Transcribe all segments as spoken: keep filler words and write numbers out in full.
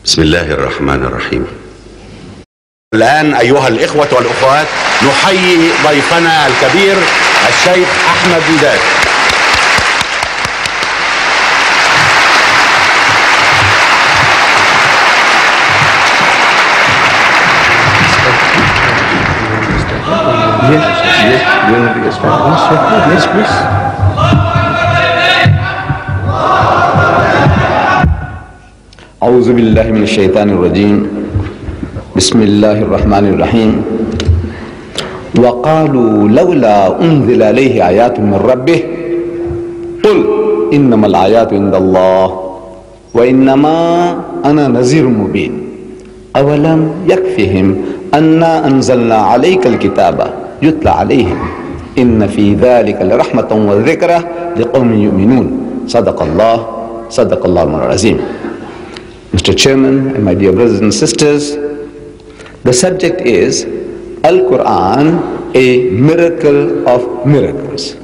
بسم الله الرحمن الرحيم. الآن أيها الإخوة والأخوات نحيي ضيفنا الكبير الشيخ أحمد ديدات. Yes, yes, yes, yes, please. أعوذ بالله من الشيطان الرجيم. بسم الله الرحمن الرحيم. وقالوا لولا أنزل عليه آيات من ربه قل إنما الآيات عند الله وإنما أنا نذير مبين أولم يكفهم أنا أنزلنا عليك الكتاب يتلى عليهم إن في ذلك لرحمة وذكرى لقوم يؤمنون. صدق الله صدق الله العظيم. Mister Chairman and my dear brothers and sisters, the subject is Al-Quran, a miracle of miracles.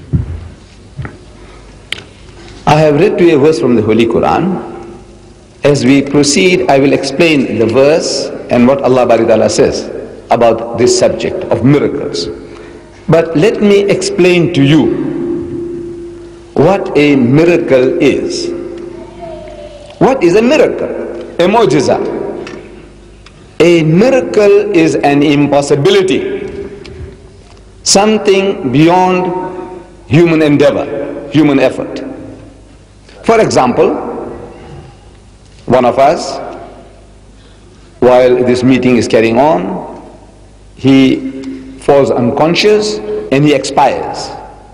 I have read to you a verse from the Holy Quran. As we proceed, I will explain the verse and what Allah Bari Ta'ala says about this subject of miracles. But let me explain to you what a miracle is. What is a miracle? A mu'jiza. A miracle is an impossibility, something beyond human endeavor, human effort. For example, one of us, while this meeting is carrying on, he falls unconscious and he expires.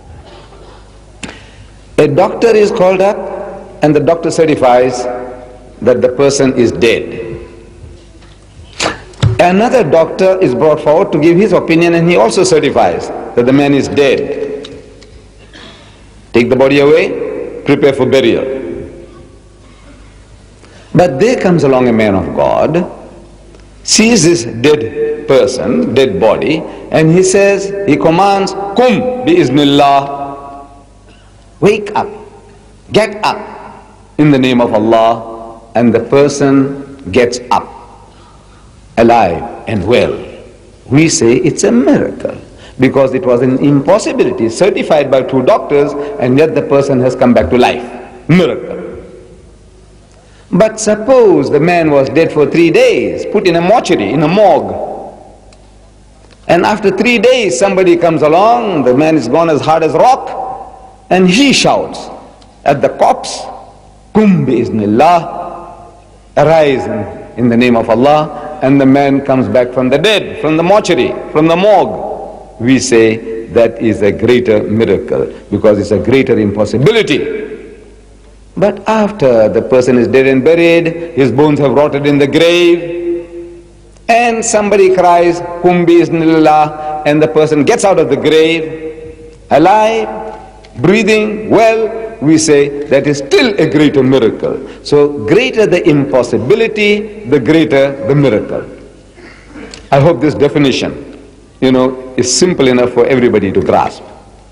A doctor is called up and the doctor certifies that the person is dead. Another doctor is brought forward to give his opinion and he also certifies that the man is dead. Take the body away, prepare for burial. But there comes along a man of God, sees this dead person, dead body, and he says, he commands, Kum bi-iznillah, wake up, get up in the name of Allah, and the person gets up, alive and well. We say it's a miracle because it was an impossibility certified by two doctors and yet the person has come back to life. Miracle. But suppose the man was dead for three days, put in a mortuary, in a morgue, and after three days somebody comes along, the man is gone as hard as rock, and he shouts at the corpse, Kum bi-iznillah, arise in, in the name of Allah, and the man comes back from the dead, from the mortuary, from the morgue. We say that is a greater miracle because it's a greater impossibility. But after the person is dead and buried, his bones have rotted in the grave, and somebody cries, Kum bi-iznillah, and the person gets out of the grave, alive, breathing, well, we say that is still a greater miracle. So greater the impossibility, the greater the miracle. I hope this definition, you know, is simple enough for everybody to grasp.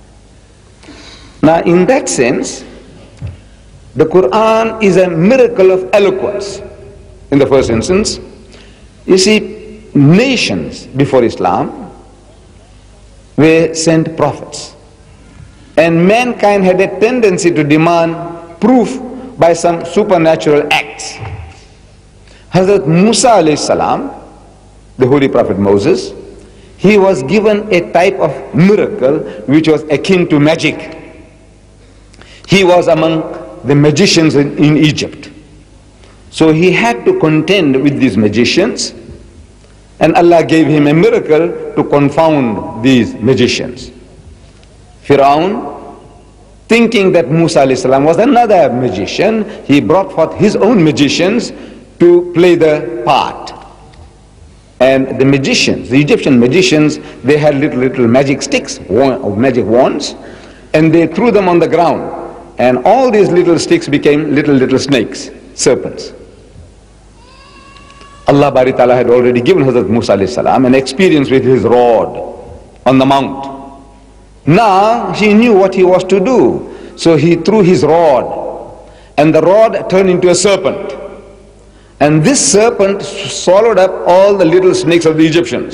Now in that sense, the Quran is a miracle of eloquence. In the first instance, you see, nations before Islam were sent prophets. And mankind had a tendency to demand proof by some supernatural acts. Hazrat Musa alayhi salam, the holy prophet Moses, he was given a type of miracle which was akin to magic. He was among the magicians in, in Egypt. So he had to contend with these magicians, and Allah gave him a miracle to confound these magicians. Fir'aun, thinking that Musa alayhi salam was another magician, he brought forth his own magicians to play the part. And the magicians, the Egyptian magicians, they had little little magic sticks, magic wands, and they threw them on the ground, and all these little sticks became little little snakes, serpents. Allah Bari Ta'ala had already given Hazrat Musa alayhi salam an experience with his rod on the mount. Now he knew what he was to do. So he threw his rod, and the rod turned into a serpent. And this serpent swallowed up all the little snakes of the Egyptians.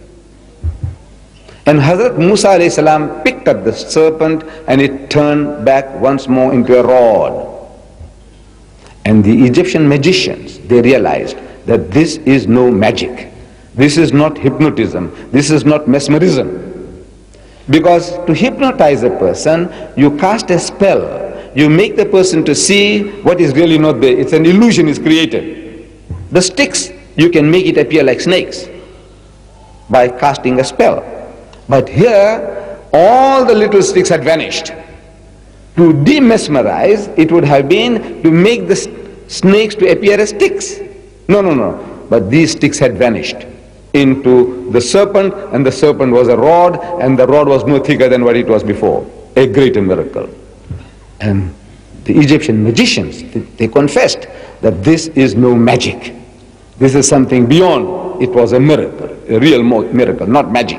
And Hazrat Musa alayhi salam picked up the serpent and it turned back once more into a rod. And the Egyptian magicians, they realized that this is no magic. This is not hypnotism. This is not mesmerism. Because to hypnotize a person, you cast a spell. You make the person to see what is really not there. It's an illusion is created. The sticks, you can make it appear like snakes by casting a spell. But here, all the little sticks had vanished. To demesmerize, it would have been to make the snakes to appear as sticks. No, no, no. But these sticks had vanished into the serpent, and the serpent was a rod, and the rod was no thicker than what it was before. A greater miracle. And the Egyptian magicians, they, they confessed that this is no magic. This is something beyond. It was a miracle, a real miracle, not magic.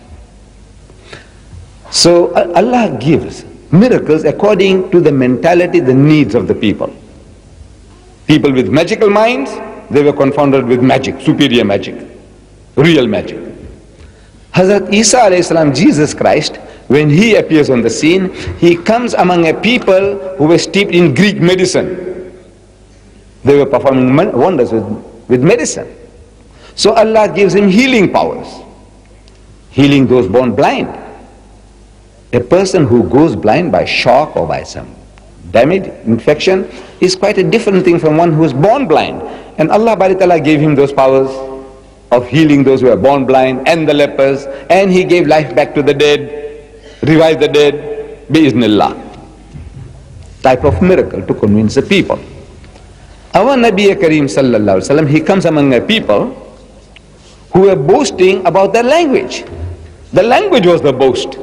So Allah gives miracles according to the mentality, the needs of the people. People with magical minds, they were confounded with magic, superior magic, real magic. Hazrat Isa alayhi salam, Jesus Christ, when he appears on the scene, he comes among a people who were steeped in Greek medicine. They were performing wonders with, with medicine. So Allah gives him healing powers, healing those born blind. A person who goes blind by shock or by some damage, infection, is quite a different thing from one who is born blind. And Allah Bari Ta'ala gave him those powers of healing those who are born blind and the lepers, and he gave life back to the dead, revived the dead, bi-iznillah. Type of miracle to convince the people. Our Nabi Kareem sallallahu alaihi wasallam, he comes among a people who were boasting about their language. The language was the boast.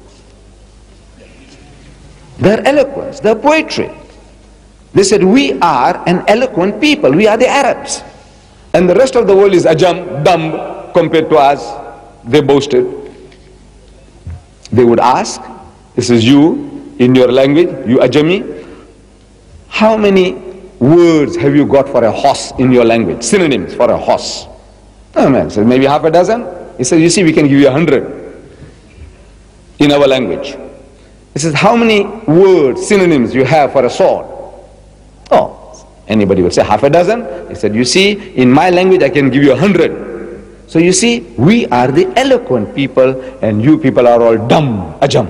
Their eloquence, their poetry. They said, we are an eloquent people, we are the Arabs. And the rest of the world is ajam, dumb compared to us. They boasted. They would ask, this is you, in your language, you ajami, how many words have you got for a horse in your language? Synonyms for a horse. Oh man says, maybe half a dozen. He says, you see, we can give you a hundred in our language. He says, how many words, synonyms you have for a sword? Oh, anybody would say half a dozen. He said, you see, in my language I can give you a hundred. So you see, we are the eloquent people and you people are all dumb, ajam.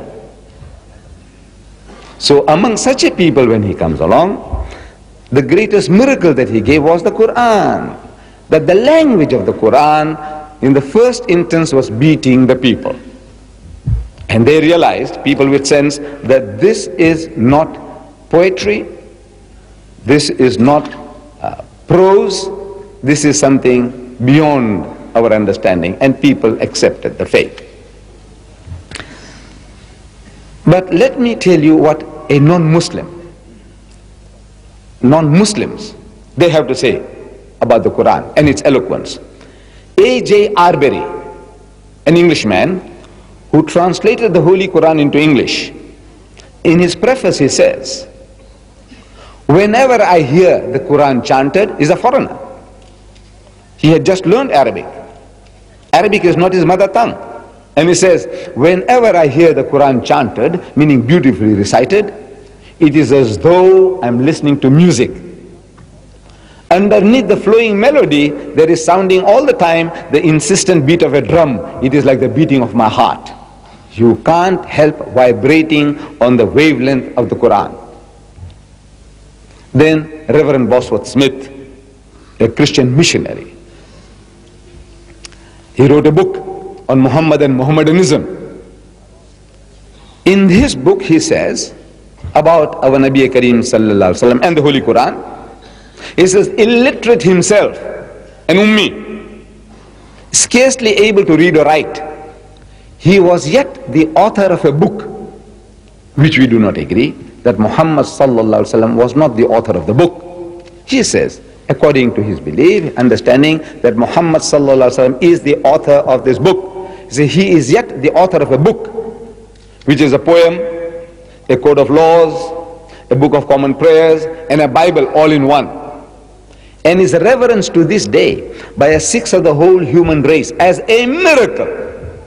So among such a people when he comes along, the greatest miracle that he gave was the Quran. That the language of the Quran in the first instance was beating the people. And they realized, people with sense, that this is not poetry, this is not uh, prose, this is something beyond our understanding, and people accepted the faith. But let me tell you what a non-Muslim, non-Muslims, they have to say about the Quran and its eloquence. A J Arbery, an Englishman, who translated the Holy Quran into English, in his preface he says, whenever I hear the Quran chanted, he's a foreigner. He had just learned Arabic. Arabic is not his mother tongue. And he says, whenever I hear the Quran chanted, meaning beautifully recited, it is as though I'm listening to music. Underneath the flowing melody, there is sounding all the time the insistent beat of a drum. It is like the beating of my heart. You can't help vibrating on the wavelength of the Quran. Then Reverend Bosworth Smith, a Christian missionary, he wrote a book on Muhammad and Mohammedanism. In his book he says about our Nabi Kareem sallallahu alaihi wasallam and the Holy Quran, he says, illiterate himself, an ummi, scarcely able to read or write, he was yet the author of a book, which we do not agree, that Muhammad sallallahu alaihi wasallam was not the author of the book. He says, according to his belief, understanding that Muhammad sallallahu alaihi wasallam is the author of this book. He says, he is yet the author of a book, which is a poem, a code of laws, a book of common prayers, and a Bible all in one. and is reverenced to this day by a sixth of the whole human race as a miracle.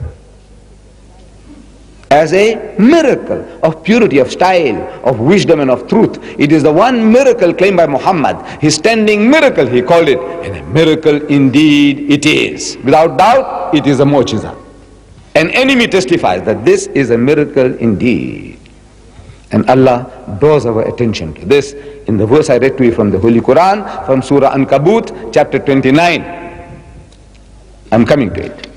As a miracle of purity, of style, of wisdom and of truth. It is the one miracle claimed by Muhammad. His standing miracle, he called it. And a miracle indeed it is. Without doubt, it is a mu'jiza. An enemy testifies that this is a miracle indeed. And Allah draws our attention to this in the verse I read to you from the Holy Quran, from Surah Ankabut, chapter twenty-nine. I'm coming to it.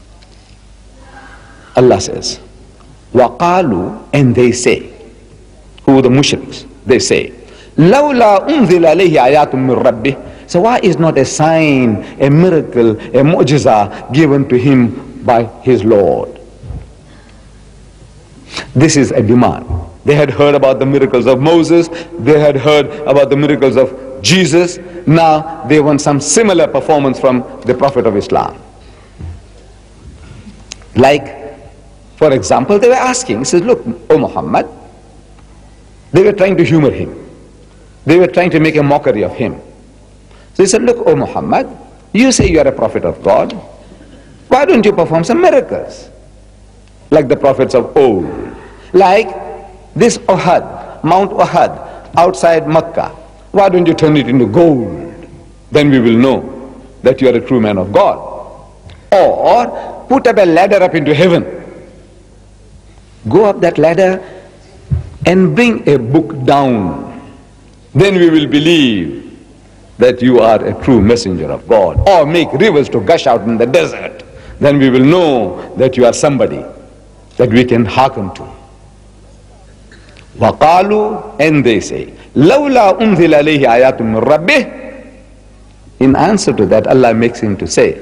Allah says, وَقَالُوا, and they say, who the mushriks, they say, لَوْلَا أُنزِلَ عَلَيْهِ آيَاتٌ مِّن رَبِّهِ. So why is not a sign, a miracle, a mu'jiza given to him by his Lord? This is a demand. They had heard about the miracles of Moses, they had heard about the miracles of Jesus. Now they want some similar performance from the Prophet of Islam. Like, for example, they were asking, he says, look, O Muhammad, they were trying to humor him. They were trying to make a mockery of him. So he said, look, O Muhammad, you say you are a prophet of God. Why don't you perform some miracles? Like the prophets of old. Like this Uhud, Mount Uhud, outside Mecca. Why don't you turn it into gold? Then we will know that you are a true man of God. Or put up a ladder up into heaven. Go up that ladder and bring a book down. Then we will believe that you are a true messenger of God. Or make rivers to gush out in the desert. Then we will know that you are somebody that we can hearken to. وَقَالُوا, and they say, لَوْلَا أُنزِلَ عَلَيْهِ آيَاتٌ مِّن رَبِّهِ. In answer to that, Allah makes him to say,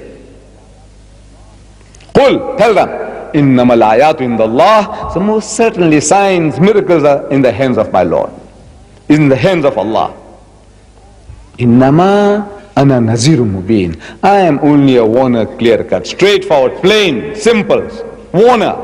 قُلْ, tell them, إِنَّمَا الْآيَاتُ عِنْدَ اللَّهِ. So most certainly signs, miracles are in the hands of my Lord, in the hands of Allah. إِنَّمَا أَنَا نَذِيرٌ مُبِينٌ. I am only a warner, clear-cut, straightforward, plain, simple warner.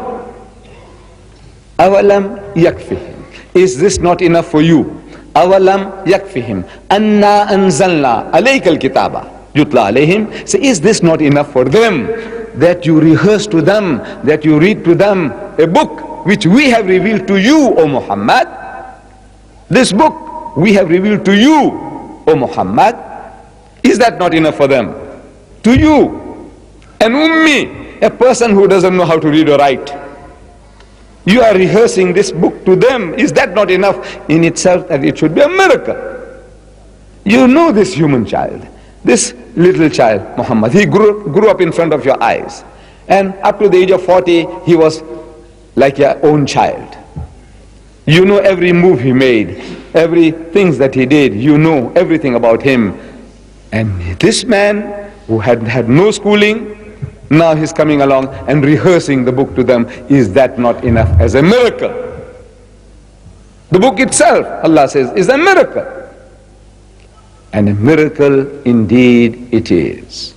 أَوَلَمْ يَكْفِهِمْ. Is this not enough for you? أَوَلَمْ يَكْفِهِمْ أَنَّا أَنزَلْنَا عَلَيْكَ الْكِتَابَ يُتْلَى عَلَيْهِمْ. So is this not enough for them, that you rehearse to them, that you read to them a book which we have revealed to you, O Muhammad? This book we have revealed to you, O Muhammad. Is that not enough for them? To you, an ummi, a person who doesn't know how to read or write, you are rehearsing this book to them. Is that not enough in itself that it should be a miracle? You know this human child, this little child, Muhammad, he grew, grew up in front of your eyes. And up to the age of forty, he was like your own child. You know every move he made, every things that he did, you know everything about him. And this man who had had no schooling, now he's coming along and rehearsing the book to them. Is that not enough as a miracle? The book itself, Allah says, is a miracle. And a miracle indeed it is.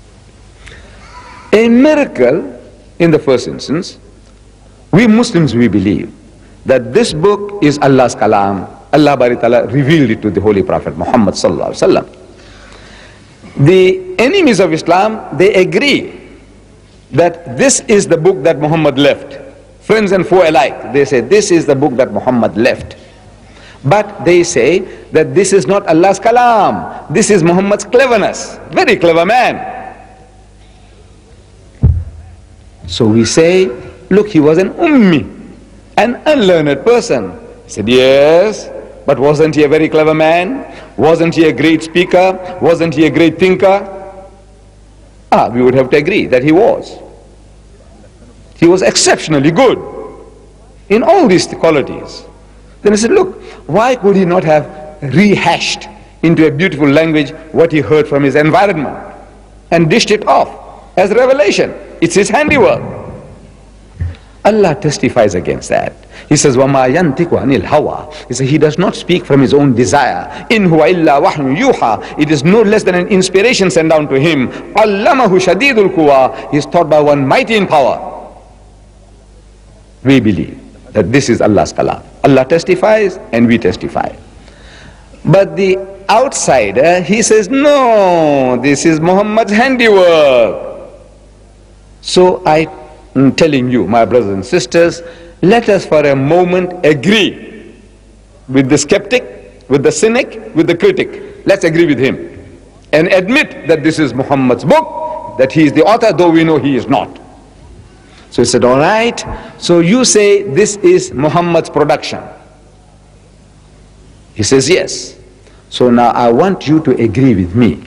A miracle, in the first instance, we Muslims, we believe that this book is Allah's kalam. Allah Bari Ta'ala revealed it to the Holy Prophet Muhammad Sallallahu Alaihi Wasallam. The enemies of Islam, they agree that this is the book that Muhammad left. Friends and foe alike, they say this is the book that Muhammad left. But they say that this is not Allah's kalam. This is Muhammad's cleverness. Very clever man. So we say, look, he was an ummi, an unlearned person. He said, yes, but wasn't he a very clever man? Wasn't he a great speaker? Wasn't he a great thinker? Ah, we would have to agree that he was. He was exceptionally good in all these qualities. Then he said, look, why could he not have rehashed into a beautiful language what he heard from his environment and dished it off as revelation? It's his handiwork. Allah testifies against that. He says, وَمَا يَنْتِقُ عَنِ الْهَوَىٰ. He says, he does not speak from his own desire. إِنْ هُوَ إِلَّا وَحْيٌ يُوحَىٰ. It is no less than an inspiration sent down to him. عَلَّمَهُ شَدِيدُ الْقُوَىٰ. He is taught by one mighty in power. We believe that this is Allah's kalam. Allah testifies and we testify. But the outsider, he says, no, this is Muhammad's handiwork. So I am telling you, my brothers and sisters, let us for a moment agree with the skeptic, with the cynic, with the critic. Let's agree with him and admit that this is Muhammad's book, that he is the author, though we know he is not. So he said, all right, so you say this is Muhammad's production. He says, yes. So now I want you to agree with me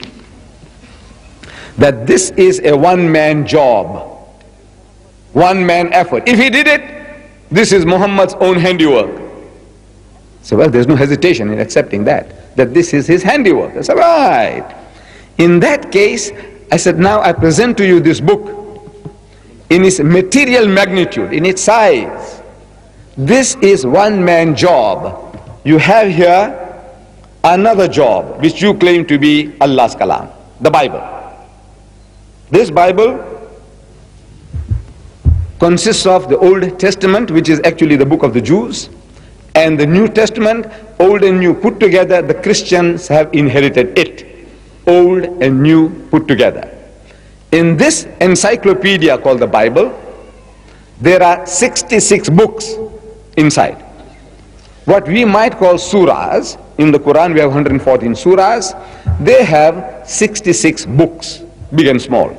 that this is a one-man job, one-man effort. If he did it, this is Muhammad's own handiwork. So, well, there's no hesitation in accepting that, that this is his handiwork. I said, right. In that case, I said, now I present to you this book in its material magnitude, in its size. This is one-man job. You have here another job which you claim to be Allah's kalam, the Bible. This Bible consists of the Old Testament, which is actually the book of the Jews, and the New Testament, old and new put together. The Christians have inherited it, old and new put together. In this encyclopedia called the Bible, there are sixty-six books inside. What we might call surahs. In the Quran we have one hundred fourteen surahs. They have sixty-six books, big and small.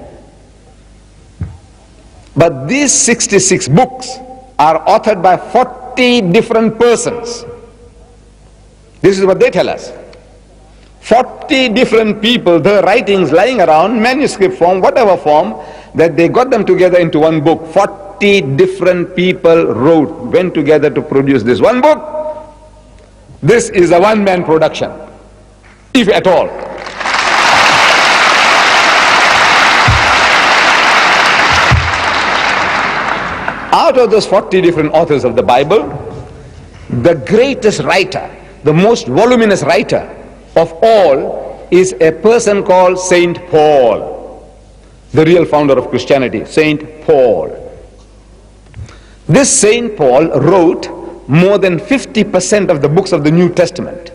But these sixty-six books are authored by forty different persons. This is what they tell us. forty different people, the writings lying around, manuscript form, whatever form, that they got them together into one book. forty different people wrote, went together to produce this one book. This is a one-man production, if at all. Out of those forty different authors of the Bible, the greatest writer, the most voluminous writer of all is a person called Saint Paul, the real founder of Christianity, Saint Paul. This Saint Paul wrote more than fifty percent of the books of the New Testament.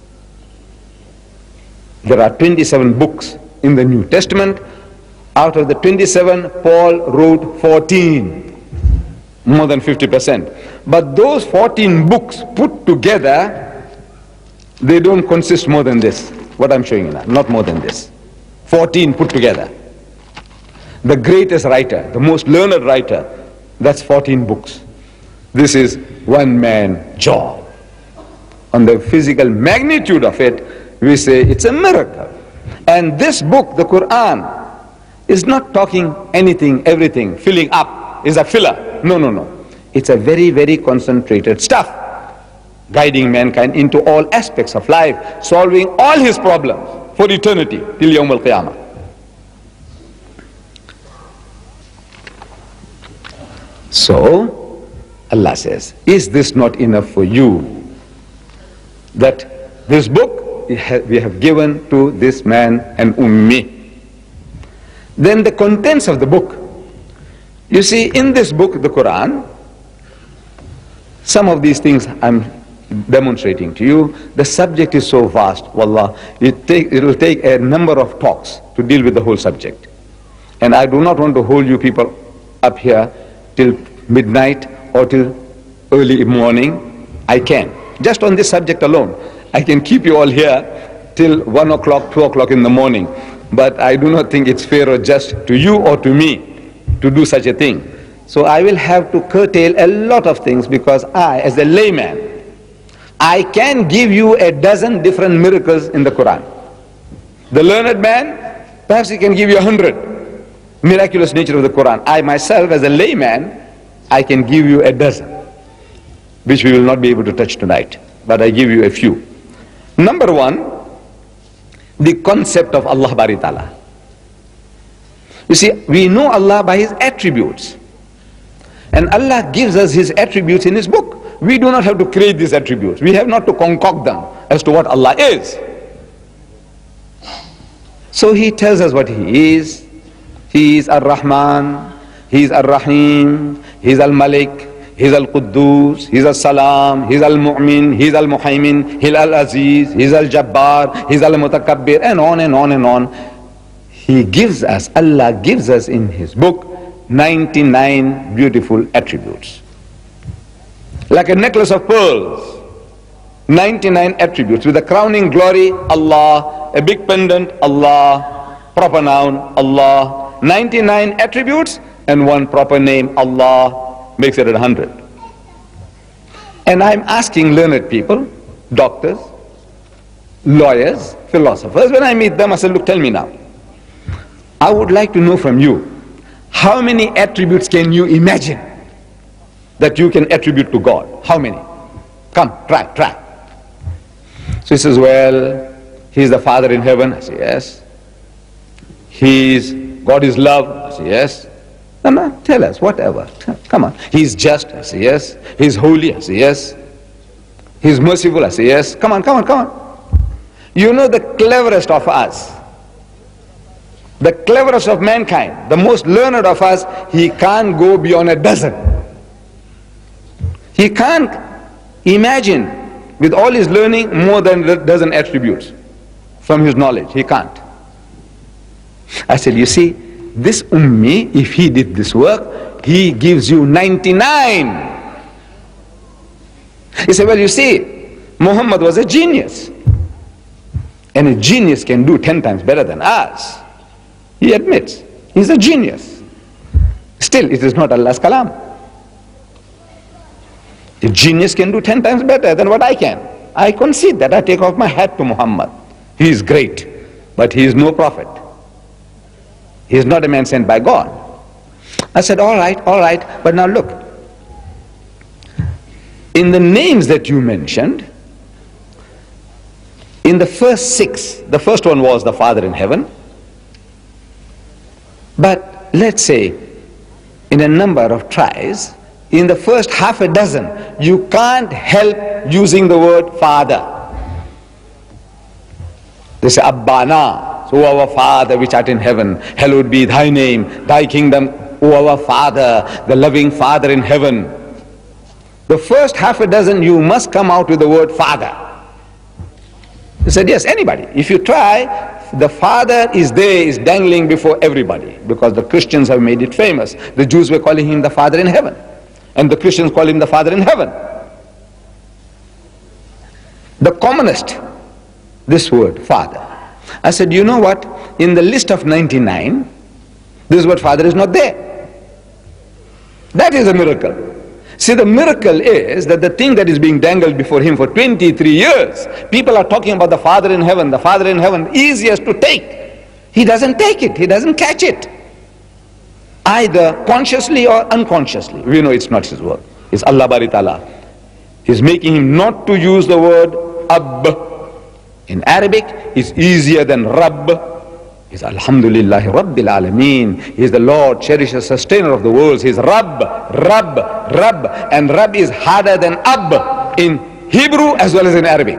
There are twenty-seven books in the New Testament. Out of the twenty-seven, Paul wrote fourteen, more than fifty percent. But those fourteen books put together, they don't consist more than this, what I'm showing you now, not more than this. fourteen put together. The greatest writer, the most learned writer, that's fourteen books. This is one-man job. On the physical magnitude of it, we say it's a miracle. And this book, the Quran, is not talking anything, everything, filling up, is a filler. No, no, no. It's a very, very concentrated stuff, guiding mankind into all aspects of life, solving all his problems for eternity, till Yawm al-Qiyamah. So, Allah says, is this not enough for you? That this book we have given to this man and ummi. Then the contents of the book. You see, in this book, the Quran, some of these things I'm demonstrating to you. The subject is so vast, wallah, it, take, it will take a number of talks to deal with the whole subject. And I do not want to hold you people up here till midnight or till early morning. I can. Just on this subject alone, I can keep you all here till one o'clock, two o'clock in the morning. But I do not think it's fair or just to you or to me to do such a thing. So I will have to curtail a lot of things, because I, as a layman, I can give you a dozen different miracles in the Quran. The learned man, perhaps he can give you a hundred miraculous nature of the Quran. I myself, as a layman, I can give you a dozen, which we will not be able to touch tonight, but I give you a few. Number one, the concept of Allah Bari Ta'ala. You see, we know Allah by His attributes, and Allah gives us His attributes in His book. We do not have to create these attributes. We have not to concoct them as to what Allah is. So He tells us what He is. He is Ar-Rahman, He is Ar-Rahim, He is Al-Malik, He's Al-Quddus, He's Al-Salam, He's Al-Mu'min, He's Al-Muhaymin, He's Al-Aziz, He's Al-Jabbar, He's Al-Mutakabbir, and on and on and on. He gives us, Allah gives us in His book ninety-nine beautiful attributes. Like a necklace of pearls, ninety-nine attributes with a crowning glory, Allah, a big pendant, Allah, proper noun, Allah, ninety-nine attributes and one proper name, Allah, makes it a hundred. And I'm asking learned people, doctors, lawyers, philosophers, when I meet them, I say, look, tell me now, I would like to know from you, how many attributes can you imagine that you can attribute to God? How many? Come, try, try. So he says, well, He's the Father in heaven. I say, yes. He's, God is love. I say, yes. No, no, tell us, whatever. Come on. He's just. I say, yes. He's holy. I say, yes. He's merciful. I say, yes. Come on, come on, come on. You know the cleverest of us, the cleverest of mankind, the most learned of us, he can't go beyond a dozen. He can't imagine with all his learning more than a dozen attributes from his knowledge. He can't. I said, you see, this Ummi, if he did this work, he gives you ninety-nine. He said, well, you see, Muhammad was a genius. And a genius can do ten times better than us. He admits, he's a genius. Still, it is not Allah's kalam. A genius can do ten times better than what I can. I concede that. I take off my hat to Muhammad. He is great, but he is no prophet. He is not a man sent by God. I said, all right, all right, but now look. In the names that you mentioned, in the first six, the first one was the Father in heaven. But let's say, in a number of tries, in the first half a dozen, you can't help using the word Father. They say, Abbana, so our Father which art in heaven, hallowed be thy name, thy kingdom, O our Father, the loving Father in heaven. The first half a dozen, you must come out with the word Father. He said, yes, anybody. If you try, the Father is there, is dangling before everybody, because the Christians have made it famous. The Jews were calling him the Father in heaven, and the Christians call him the Father in heaven. The commonest, this word, Father. I said, you know what? In the list of ninety-nine, this word Father is not there. That is a miracle. See, the miracle is that the thing that is being dangled before him for twenty-three years, people are talking about the Father in heaven, the Father in heaven, easiest to take. He doesn't take it, he doesn't catch it. Either consciously or unconsciously. We know it's not his word. It's Allah Bari Ta'ala. He's making him not to use the word Ab. In Arabic, it's easier than Rabb. He's Alhamdulillahi Rabbil Alameen. He is the Lord, cherisher, sustainer of the worlds. He is Rabb, Rabb, Rabb. And Rabb is harder than Ab in Hebrew as well as in Arabic.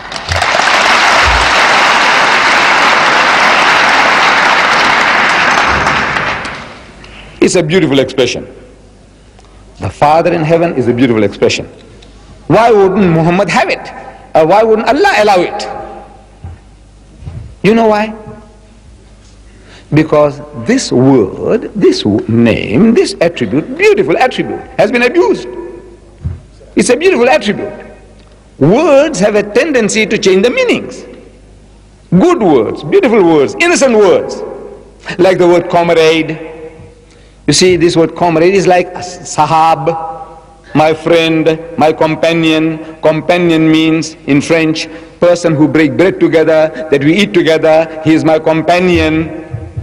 It's a beautiful expression. The Father in heaven is a beautiful expression. Why wouldn't Muhammad have it? Or why wouldn't Allah allow it? You know why? Because this word, this name, this attribute, beautiful attribute, has been abused. It's a beautiful attribute. Words have a tendency to change the meanings. Good words, beautiful words, innocent words, like the word comrade. You see, this word comrade is like sahab, my friend, my companion. Companion means, in French, person who break bread together, that we eat together. He is my companion.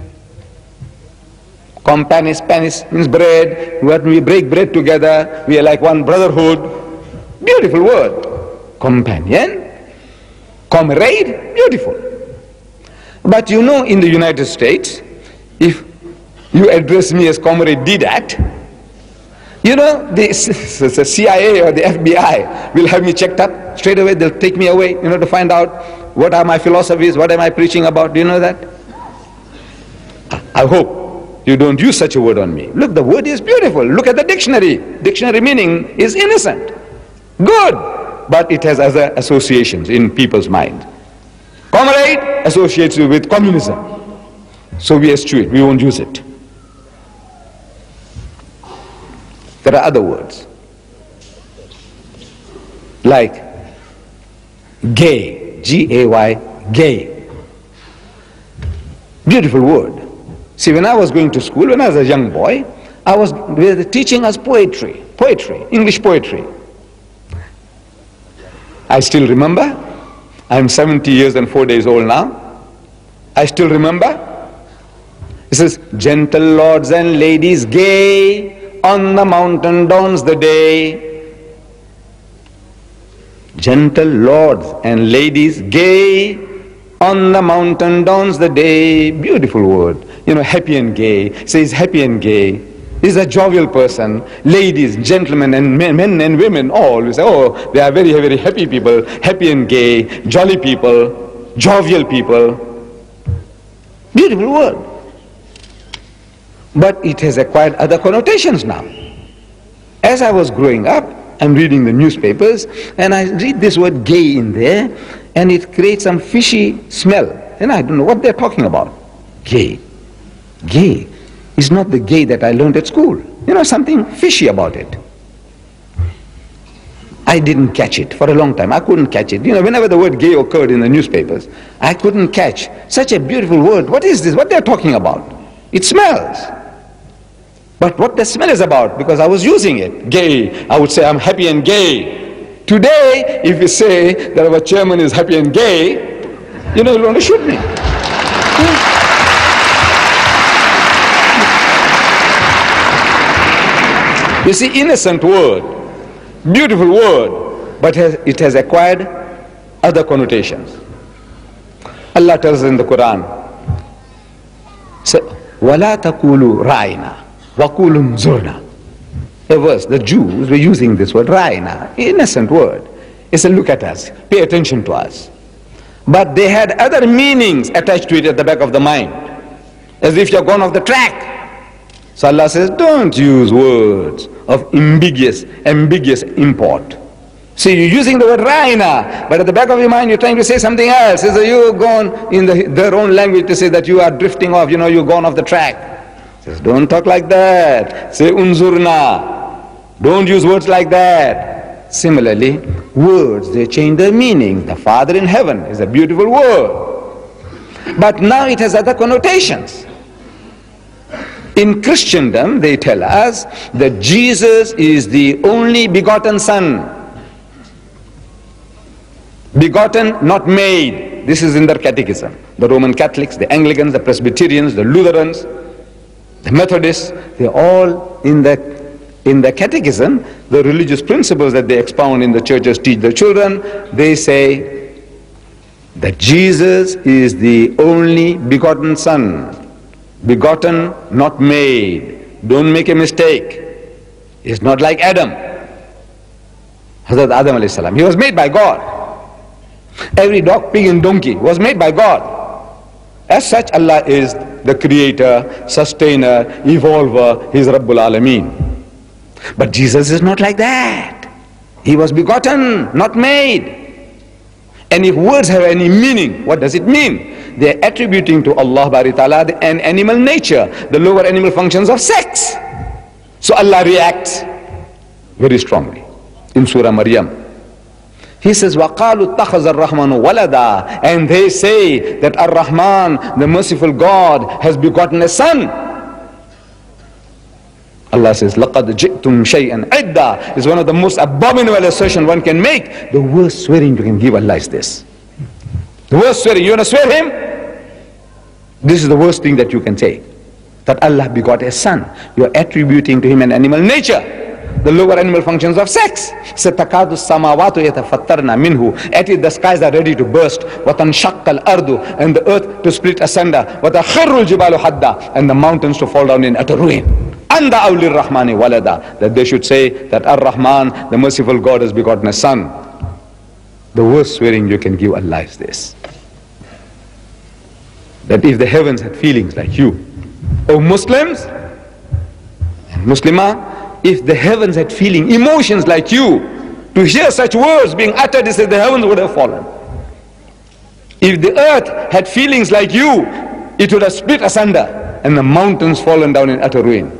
Companion, Spanish means bread. When we break bread together, we are like one brotherhood. Beautiful word. Companion, comrade, beautiful. But you know, in the United States, if you address me as Comrade Didat, you know, the, the C I A or the F B I will have me checked up. Straight away they'll take me away, you know, to find out what are my philosophies, what am I preaching about. Do you know that? I hope You don't use such a word on me. Look, the word is beautiful. Look at the dictionary. Dictionary meaning is innocent. Good. But it has other associations in people's mind. Comrade associates you with communism. So we eschew it. We won't use it. There are other words. Like gay. G A Y. Gay. Beautiful word. See, when I was going to school, when I was a young boy, I was they were teaching us poetry, poetry, English poetry. I still remember. I'm seventy years and four days old now. I still remember. It says, gentle lords and ladies gay, on the mountain dawns the day. Gentle lords and ladies gay, on the mountain dawns the day. Beautiful word. You know, happy and gay. Says happy and gay. He's a jovial person. Ladies, gentlemen, and men, men and women all. We say, oh, they are very, very happy people. Happy and gay, jolly people, jovial people. Beautiful word. But it has acquired other connotations now. As I was growing up, I'm reading the newspapers, and I read this word gay in there, and it creates some fishy smell. And I don't know what they're talking about. Gay. Gay is not the gay that I learned at school. You know, something fishy about it. I didn't catch it for a long time. I couldn't catch it. You know, whenever the word gay occurred in the newspapers, I couldn't catch such a beautiful word. What is this? What they're talking about? It smells. But what the smell is about, because I was using it. Gay. I would say I'm happy and gay. Today, if you say that our chairman is happy and gay, you know, you'll want to shoot me. You see, innocent word, beautiful word, but has, it has acquired other connotations. Allah tells us in the Quran, وَلَا تَقُولُوا رَعِنَا وَقُولُوا انظُرْنَا. A verse, the Jews were using this word, ra'ina, innocent word. It's a look at us, pay attention to us. But they had other meanings attached to it at the back of the mind, as if you're gone off the track. So Allah says, don't use words of ambiguous, ambiguous import. See, you're using the word ra'ina, but at the back of your mind you're trying to say something else. So you've gone in the, their own language to say that you are drifting off, you know, you've gone off the track. Says, don't talk like that. Say unzurna. Don't use words like that. Similarly, words, they change their meaning. The Father in heaven is a beautiful word. But now it has other connotations. In Christendom, they tell us that Jesus is the only begotten Son. Begotten, not made. This is in their catechism. The Roman Catholics, the Anglicans, the Presbyterians, the Lutherans, the Methodists, they're all in the, in the catechism, the religious principles that they expound in the churches, teach their children. They say that Jesus is the only begotten Son. Begotten, not made. Don't make a mistake. It's not like Adam. Hazrat Adam alayhi salam. He was made by God. Every dog, pig and donkey was made by God. As such, Allah is the creator, sustainer, evolver. He is Rabbul Alameen. But Jesus is not like that. He was begotten, not made. And if words have any meaning, what does it mean? They are attributing to Allah Bari Ta'ala an animal nature, the lower animal functions of sex. So Allah reacts very strongly in Surah Maryam. He says, وَقَالُوا اتَّخَذَ الرَّحْمَنُ وَلَدًا. And they say that Ar-Rahman, the merciful God, has begotten a son. Allah says, لَقَدْ جِئْتُمْ شَيْئًا عِدًّا. Is one of the most abominable assertion one can make. The worst swearing you can give Allah is this. The worst swearing, you want to swear him? This is the worst thing that you can say. That Allah begot a son. You are attributing to him an animal nature. The lower animal functions of sex. سَتَكَادُ السَّمَاوَاتُ يَتَفَطَّرْنَ مِنْهُ. At it the skies are ready to burst. وَتَنْشَقَّ الْأَرْضُ. And the earth to split asunder. وَتَخِرُّ الْجِبَالُ حَدًّا. And the mountains to fall down in utter ruin. أَنْدَ أَوْلِ الرَّحْمَنِ وَلَدًا. That they should say that Ar-Rahman, the merciful God, has begotten a son. The worst swearing you can give Allah is this. That if the heavens had feelings like you, O Muslims and Muslimah, if the heavens had feeling, emotions like you, to hear such words being uttered, they said the heavens would have fallen. If the earth had feelings like you, it would have split asunder and the mountains fallen down in utter ruin.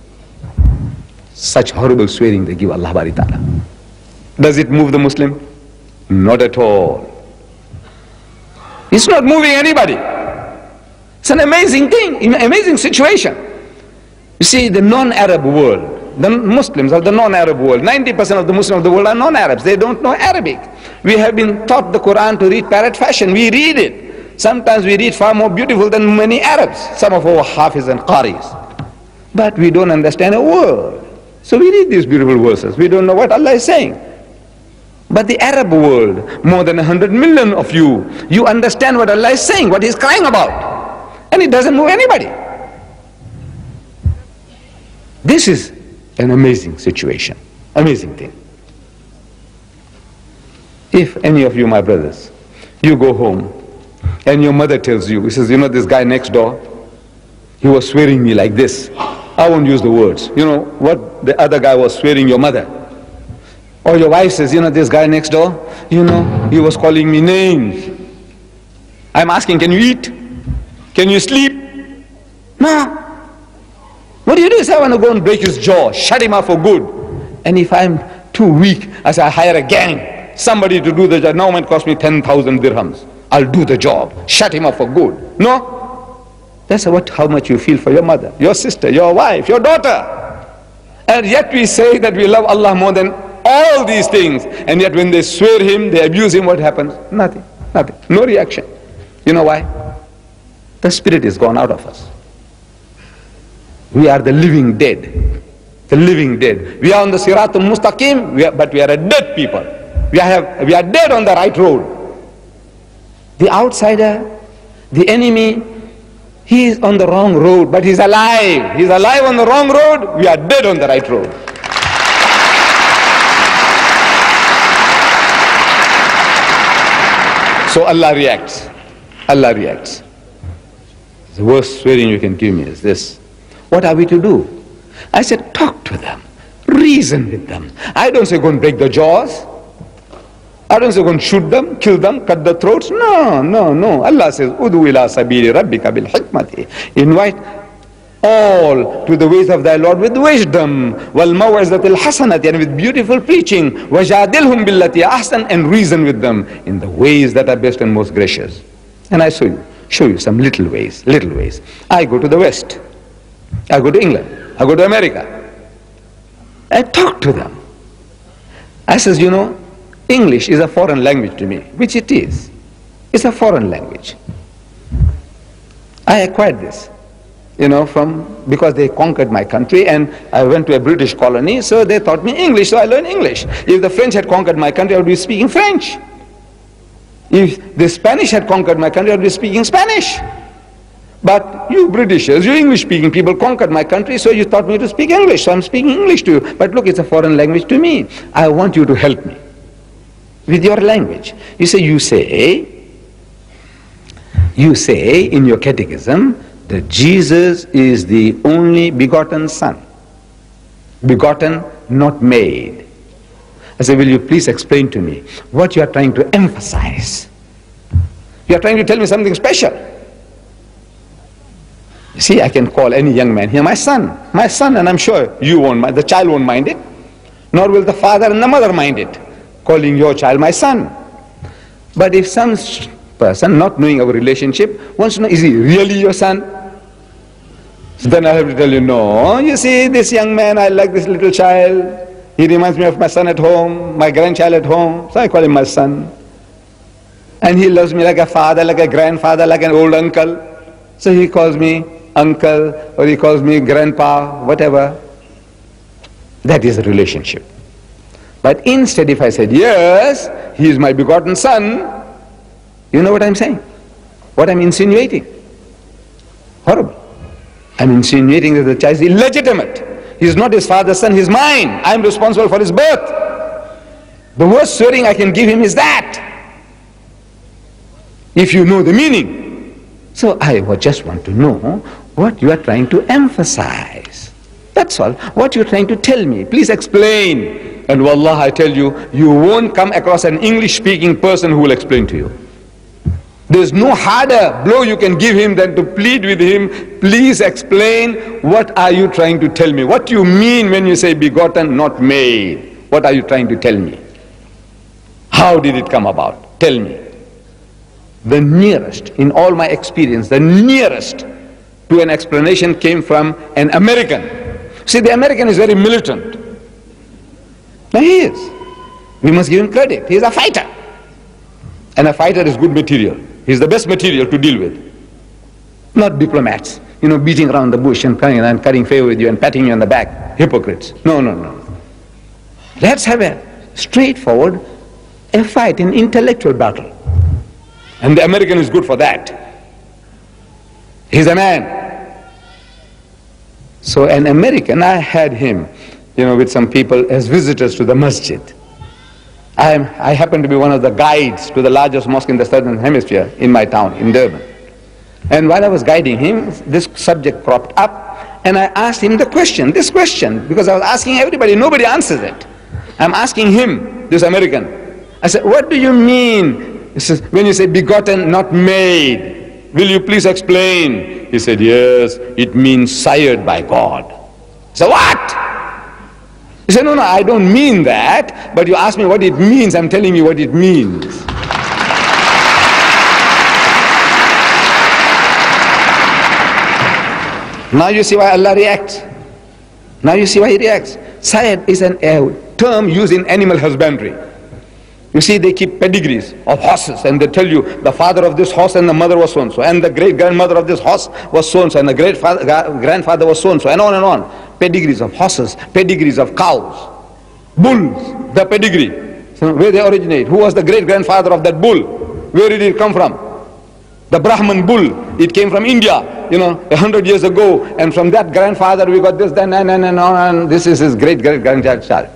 Such horrible swearing they give Allah Bari Ta'ala. Does it move the Muslim? Not at all. It's not moving anybody. It's an amazing thing, amazing situation. You see, the non-Arab world, the Muslims of the non-Arab world, ninety percent of the Muslims of the world are non-Arabs. They don't know Arabic. We have been taught the Quran to read parrot fashion. We read it. Sometimes we read far more beautiful than many Arabs, some of our Hafiz and Qaris. But we don't understand a word. So we read these beautiful verses. We don't know what Allah is saying. But the Arab world, more than a hundred million of you, you understand what Allah is saying, what He's crying about. And it doesn't move anybody. This is an amazing situation, amazing thing. If any of you, my brothers, you go home and your mother tells you, he says, you know this guy next door, he was swearing me like this. I won't use the words. You know what the other guy was swearing your mother. Or your wife says, you know this guy next door, you know, he was calling me names. I'm asking, can you eat? Can you sleep? No. What do you do? Is I want to go and break his jaw, shut him up for good. And if I'm too weak, I say I hire a gang, somebody to do the job. Now it might cost me ten thousand dirhams. I'll do the job, shut him up for good. No. That's what, how much you feel for your mother, your sister, your wife, your daughter. And yet we say that we love Allah more than all these things. And yet when they swear Him, they abuse Him, what happens? Nothing, nothing, no reaction. You know why? The spirit is gone out of us. We are the living dead. The living dead. We are on the Siratul Mustaqim, we are, but we are a dead people. We are, we are dead on the right road. The outsider, the enemy, he is on the wrong road, but he's alive. He's alive on the wrong road, we are dead on the right road. So Allah reacts. Allah reacts. The worst swearing you can give me is this. What are we to do? I said, talk to them. Reason with them. I don't say go and break the jaws. I don't say go and shoot them, kill them, cut the throats. No, no, no. Allah says, Udu ila sabili rabbika bil hikmati. Invite all to the ways of thy Lord with wisdom. Wal mawazatil hasanati, and with beautiful preaching. Wajadilhum billati ahsan, and reason with them in the ways that are best and most gracious. And I show you, show you some little ways, little ways. I go to the West. I go to England. I go to America. I talk to them. I says, you know, English is a foreign language to me, which it is. It's a foreign language. I acquired this, you know, from, because they conquered my country and I went to a British colony, so they taught me English, so I learned English. If the French had conquered my country, I would be speaking French. If the Spanish had conquered my country, I would be speaking Spanish. But you Britishers, you English-speaking people conquered my country, so you taught me to speak English, so I'm speaking English to you. But look, it's a foreign language to me. I want you to help me with your language. You say, you say, you say in your catechism that Jesus is the only begotten Son. Begotten, not made. I say, will you please explain to me what you are trying to emphasize? You are trying to tell me something special. See, I can call any young man here my son, my son, and I'm sure you won't mind, the child won't mind it, nor will the father and the mother mind it, calling your child my son. But if some person, not knowing our relationship, wants to know, is he really your son? So then I have to tell you, no, you see, this young man, I like this little child, he reminds me of my son at home, my grandchild at home, so I call him my son. And he loves me like a father, like a grandfather, like an old uncle, so he calls me uncle, or he calls me grandpa, whatever. That is a relationship. But instead, if I said, yes, he is my begotten son, you know what I'm saying? What I'm insinuating? Horrible. I'm insinuating that the child is illegitimate. He is not his father's son, he is mine. I'm responsible for his birth. The worst swearing I can give him is that. If you know the meaning. So I just want to know what you are trying to emphasize. That's all. What you're trying to tell me. Please explain. And wallah, I tell you, you won't come across an English-speaking person who will explain to you. There's no harder blow you can give him than to plead with him, please explain, what are you trying to tell me? What do you mean when you say begotten, not made? What are you trying to tell me? How did it come about? Tell me. The nearest, in all my experience, the nearest to an explanation came from an American. See, the American is very militant. Now he is. We must give him credit. He is a fighter. And a fighter is good material. He's the best material to deal with. Not diplomats, you know, beating around the bush and coming and cutting favor with you and patting you on the back. Hypocrites. No, no, no. Let's have a straightforward, a fight, an intellectual battle. And the American is good for that. He's a man. So an American, I had him, you know, with some people as visitors to the masjid. I, am, I happen to be one of the guides to the largest mosque in the southern hemisphere in my town, in Durban. And while I was guiding him, this subject cropped up, and I asked him the question, this question, because I was asking everybody, nobody answers it. I'm asking him, this American. I said, what do you mean? He says, when you say begotten, not made, will you please explain? He said, yes, it means sired by God. I said, what? He said, no, no, I don't mean that, but you ask me what it means, I'm telling you what it means. Now you see why Allah reacts. Now you see why He reacts. Sayed is an, a term used in animal husbandry. You see, they keep pedigrees of horses, and they tell you the father of this horse and the mother was so-and-so, and the great-grandmother of this horse was so-and-so, and the great-grandfather was so-and-so, and on and on. Pedigrees of horses, pedigrees of cows, bulls, the pedigree. So where they originate? Who was the great-grandfather of that bull? Where did it come from? The Brahman bull. It came from India, you know, a hundred years ago, and from that grandfather we got this, then, and, and, and, and, and this is his great-great-grandchild.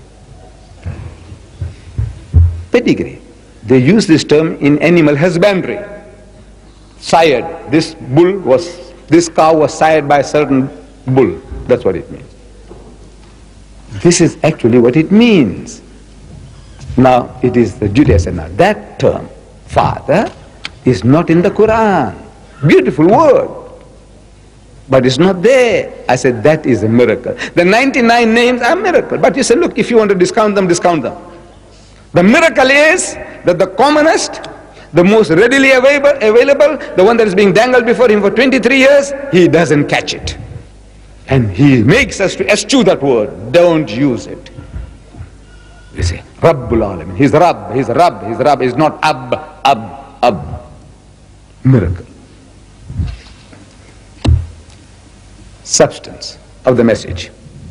Pedigree. They use this term in animal husbandry. Sired. This bull was, this cow was sired by a certain bull. That's what it means. This is actually what it means. Now, it is the Judaism. Now, that term, father, is not in the Quran. Beautiful word. But it's not there. I said, that is a miracle. The ninety-nine names are miracle. But you say, look, if you want to discount them, discount them. The miracle is that the commonest, the most readily available, available, the one that is being dangled before him for twenty-three years, he doesn't catch it. And he makes us to eschew that word. Don't use it. You say, Rabbul Alamin. He's Rabb, he's Rabb, he's Rabb. He's not Ab, Ab, Ab. Miracle. Substance of the message.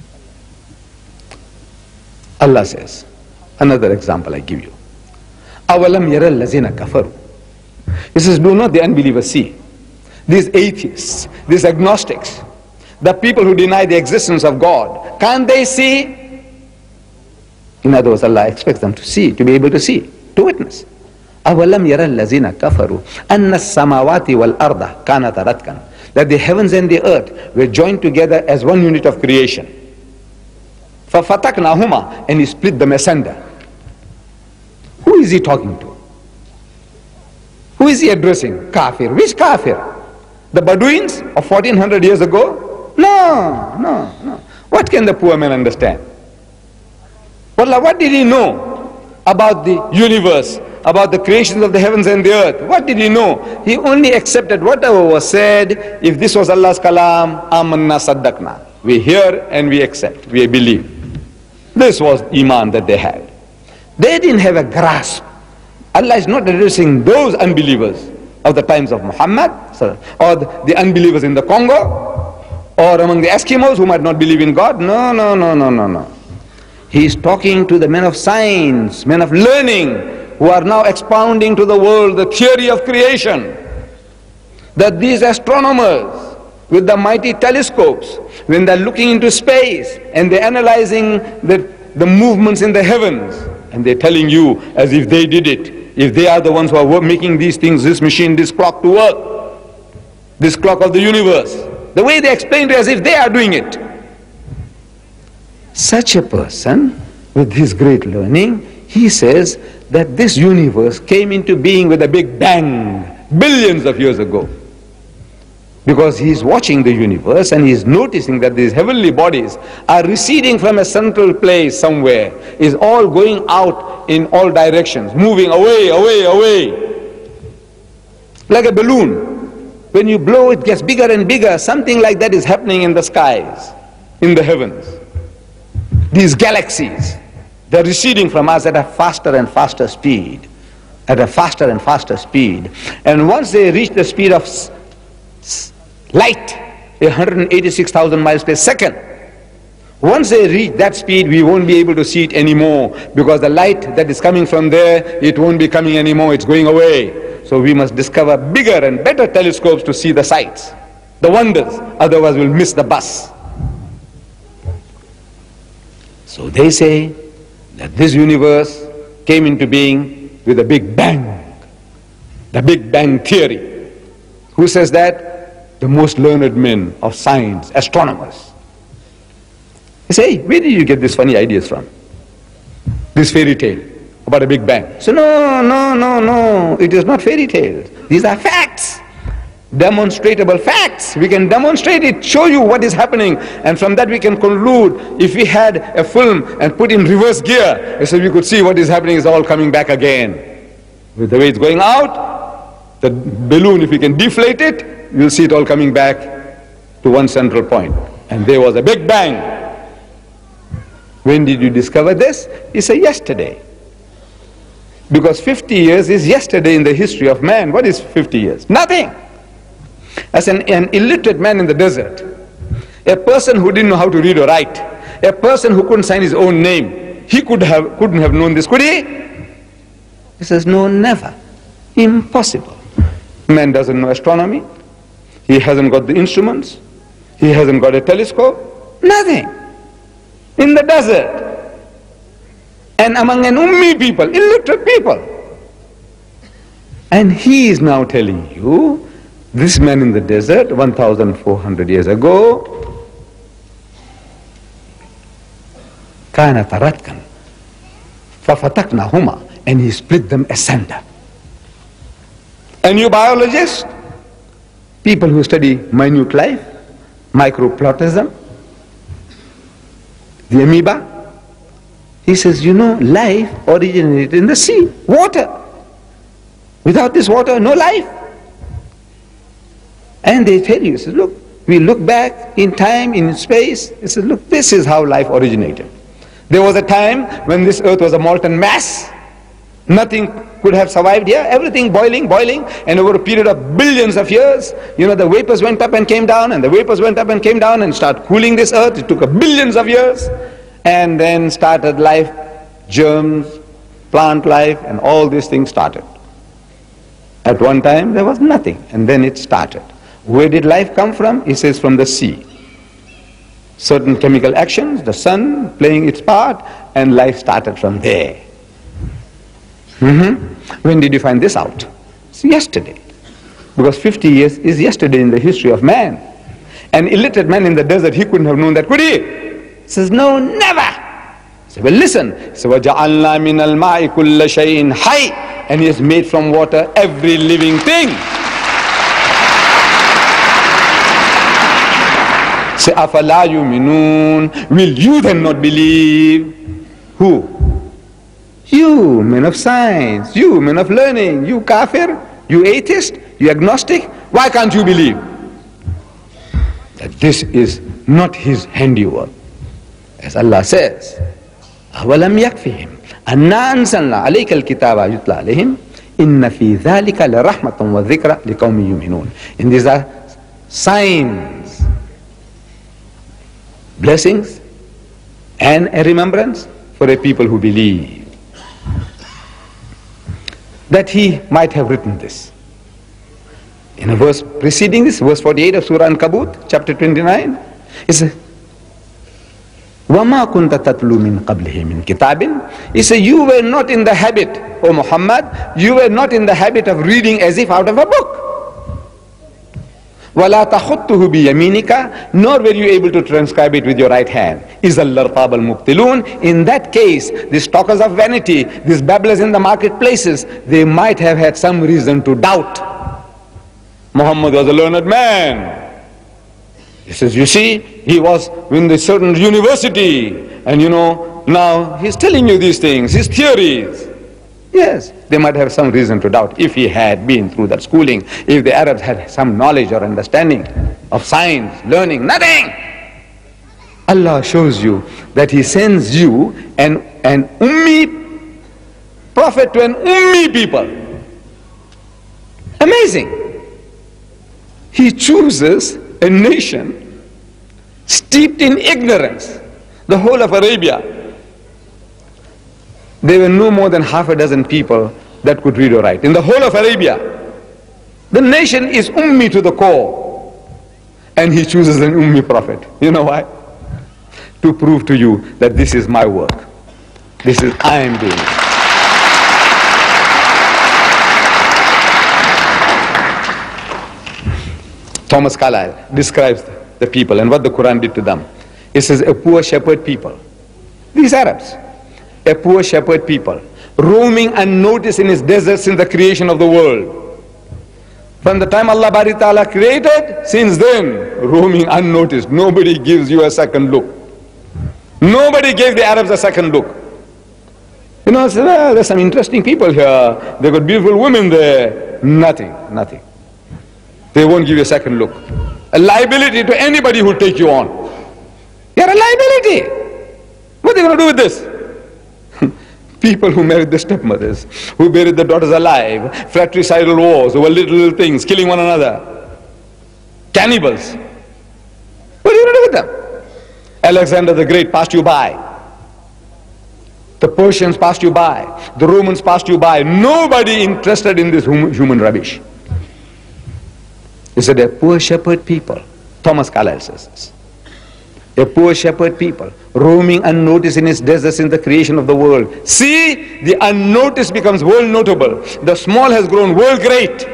Allah says, another example I give you. Awalam yara allazina kafaru. He says, do not the unbelievers see? These atheists, these agnostics, the people who deny the existence of God, can't they see? In other words, Allah expects them to see, to be able to see, to witness. أَوَلَمْ يَرَى الَّذِينَ كَفَرُوا أَنَّ السَّمَاوَاتِ وَالْأَرْضَ كَانَتَ رَتْقًا. That the heavens and the earth were joined together as one unit of creation. فَفَتَقْنَاهُمَا. And He split them asunder. Who is He talking to? Who is He addressing? Kafir. Which kafir? The Bedouins of fourteen hundred years ago? No, no, no. What can the poor man understand? Wallah, what did he know about the universe, about the creations of the heavens and the earth? What did he know? He only accepted whatever was said. If this was Allah's kalam, amanna saddaqna. We hear and we accept, we believe. This was iman that they had. They didn't have a grasp. Allah is not addressing those unbelievers of the times of Muhammad, or the unbelievers in the Congo, or among the Eskimos who might not believe in God. No, no, no, no, no, no. He is talking to the men of science, men of learning, who are now expounding to the world the theory of creation. That these astronomers with the mighty telescopes, when they're looking into space and they're analyzing the, the movements in the heavens, and they're telling you as if they did it, if they are the ones who are making these things, this machine, this clock to work, this clock of the universe. The way they explain it as if they are doing it. Such a person, with his great learning, he says that this universe came into being with a big bang, billions of years ago. Because he is watching the universe and he is noticing that these heavenly bodies are receding from a central place somewhere, is all going out in all directions, moving away, away, away. Like a balloon. When you blow, it gets bigger and bigger. Something like that is happening in the skies, in the heavens. These galaxies, they're receding from us at a faster and faster speed, at a faster and faster speed. And once they reach the speed of light, one hundred eighty-six thousand miles per second, once they reach that speed, we won't be able to see it anymore, because the light that is coming from there, it won't be coming anymore, it's going away. So we must discover bigger and better telescopes to see the sights, the wonders, otherwise we'll miss the bus. So they say that this universe came into being with a big bang, the Big Bang theory. Who says that? The most learned men of science, astronomers. They say, where did you get these funny ideas from? This fairy tale about a Big Bang. So no, no, no, no, it is not fairy tales. These are facts, demonstrable facts. We can demonstrate it, show you what is happening, and from that we can conclude. If we had a film and put in reverse gear, so we could see what is happening is all coming back again. With the way it's going out, the balloon, if we can deflate it, you'll see it all coming back to one central point. And there was a Big Bang. When did you discover this? He said, yesterday. Because fifty years is yesterday in the history of man. What is fifty years? Nothing. As an, an illiterate man in the desert, a person who didn't know how to read or write, a person who couldn't sign his own name, he could have, couldn't have known this, could he? He says, no, never. Impossible. Man doesn't know astronomy. He hasn't got the instruments. He hasn't got a telescope. Nothing. In the desert. And among an ummi people, illiterate people. And he is now telling you, this man in the desert, one thousand four hundred years ago, كَانَ تَرَتْكًا فَفَتَقْنَهُمَا, and he split them asunder. And you biologists, people who study minute life, microplasm, the amoeba, he says, you know, life originated in the sea, water. Without this water, no life. And they tell you, says, look, we look back in time, in space, he says, look, this is how life originated. There was a time when this earth was a molten mass. Nothing could have survived here, everything boiling, boiling, and over a period of billions of years, you know, the vapors went up and came down, and the vapors went up and came down and started cooling this earth. It took a billions of years, and then started life, germs, plant life, and all these things started. At one time there was nothing, and then it started. Where did life come from? He says, from the sea. Certain chemical actions, the sun playing its part, and life started from there. Mm-hmm. When did you find this out? It's yesterday. Because fifty years is yesterday in the history of man. An illiterate man in the desert, he couldn't have known that, could he? He says, no, never. He said, well, listen. He said, وَجَعَلْنَا مِنَ الْمَاءِ كُلَّ شَيْءٍ حَيٍّ, and he has made from water every living thing. Say, أَفَلَا يُؤْمِنُونَ, will you then not believe? Who? You, men of science, you, men of learning, you kafir, you atheist, you agnostic, why can't you believe that this is not his handiwork? As Allah says, أَوَلَمْ يَكْفِهِمْ أَنَّا أَنزَلْنَا عَلَيْكَ الْكِتَابَ يُتْلَى عَلَيْهِمْ إِنَّ فِي ذَلِكَ لَرَحْمَةً وَذِكْرَى لِقَوْمٍ يُؤْمِنُونَ. And these are signs, blessings, and a remembrance for a people who believe. That he might have written this. In a verse preceding this, verse forty-eight of Surah An-Kabut, chapter twenty-nine, it says, وَمَا كُنْتَ تَتْلُو مِنْ قَبْلِهِ مِنْ كِتَابٍ. He said, you were not in the habit, O Muhammad, you were not in the habit of reading as if out of a book. وَلَا تَخُطُّهُ بِيَمِينِكَ, nor were you able to transcribe it with your right hand. إِذَا الْأَرْطَابَ الْمُبْتِلُونَ. In that case, these talkers of vanity, these babblers in the marketplaces, they might have had some reason to doubt. Muhammad was a learned man. He says, you see, he was in a certain university, and you know, now he's telling you these things, his theories. Yes, they might have some reason to doubt if he had been through that schooling, if the Arabs had some knowledge or understanding of science, learning, nothing. Allah shows you that He sends you an, an Ummi prophet to an Ummi people. Amazing. He chooses a nation steeped in ignorance, the whole of Arabia. There were no more than half a dozen people that could read or write in the whole of Arabia. The nation is Ummi to the core, and he chooses an Ummi prophet. You know why? To prove to you that this is my work. This is I am doing it. Thomas Carlyle describes the people and what the Quran did to them. He says, a poor shepherd people. These Arabs. A poor shepherd people, roaming unnoticed in his deserts since the creation of the world. From the time Allah Bari Ta'ala created, since then, roaming unnoticed. Nobody gives you a second look. Nobody gave the Arabs a second look. You know, so, well, there's some interesting people here. They've got beautiful women there. Nothing, nothing. They won't give you a second look. A liability to anybody who'll take you on. You're a liability. What are they going to do with this? People who married the stepmothers, who buried the daughters alive, fratricidal wars over little, little things, killing one another. Cannibals. What are you going to do with them? Alexander the Great passed you by. The Persians passed you by. The Romans passed you by. Nobody interested in this hum human rubbish. He said, a poor shepherd people. Thomas Carlyle says this. A poor shepherd people, roaming unnoticed in its deserts in the creation of the world. See, the unnoticed becomes world notable. The small has grown world great.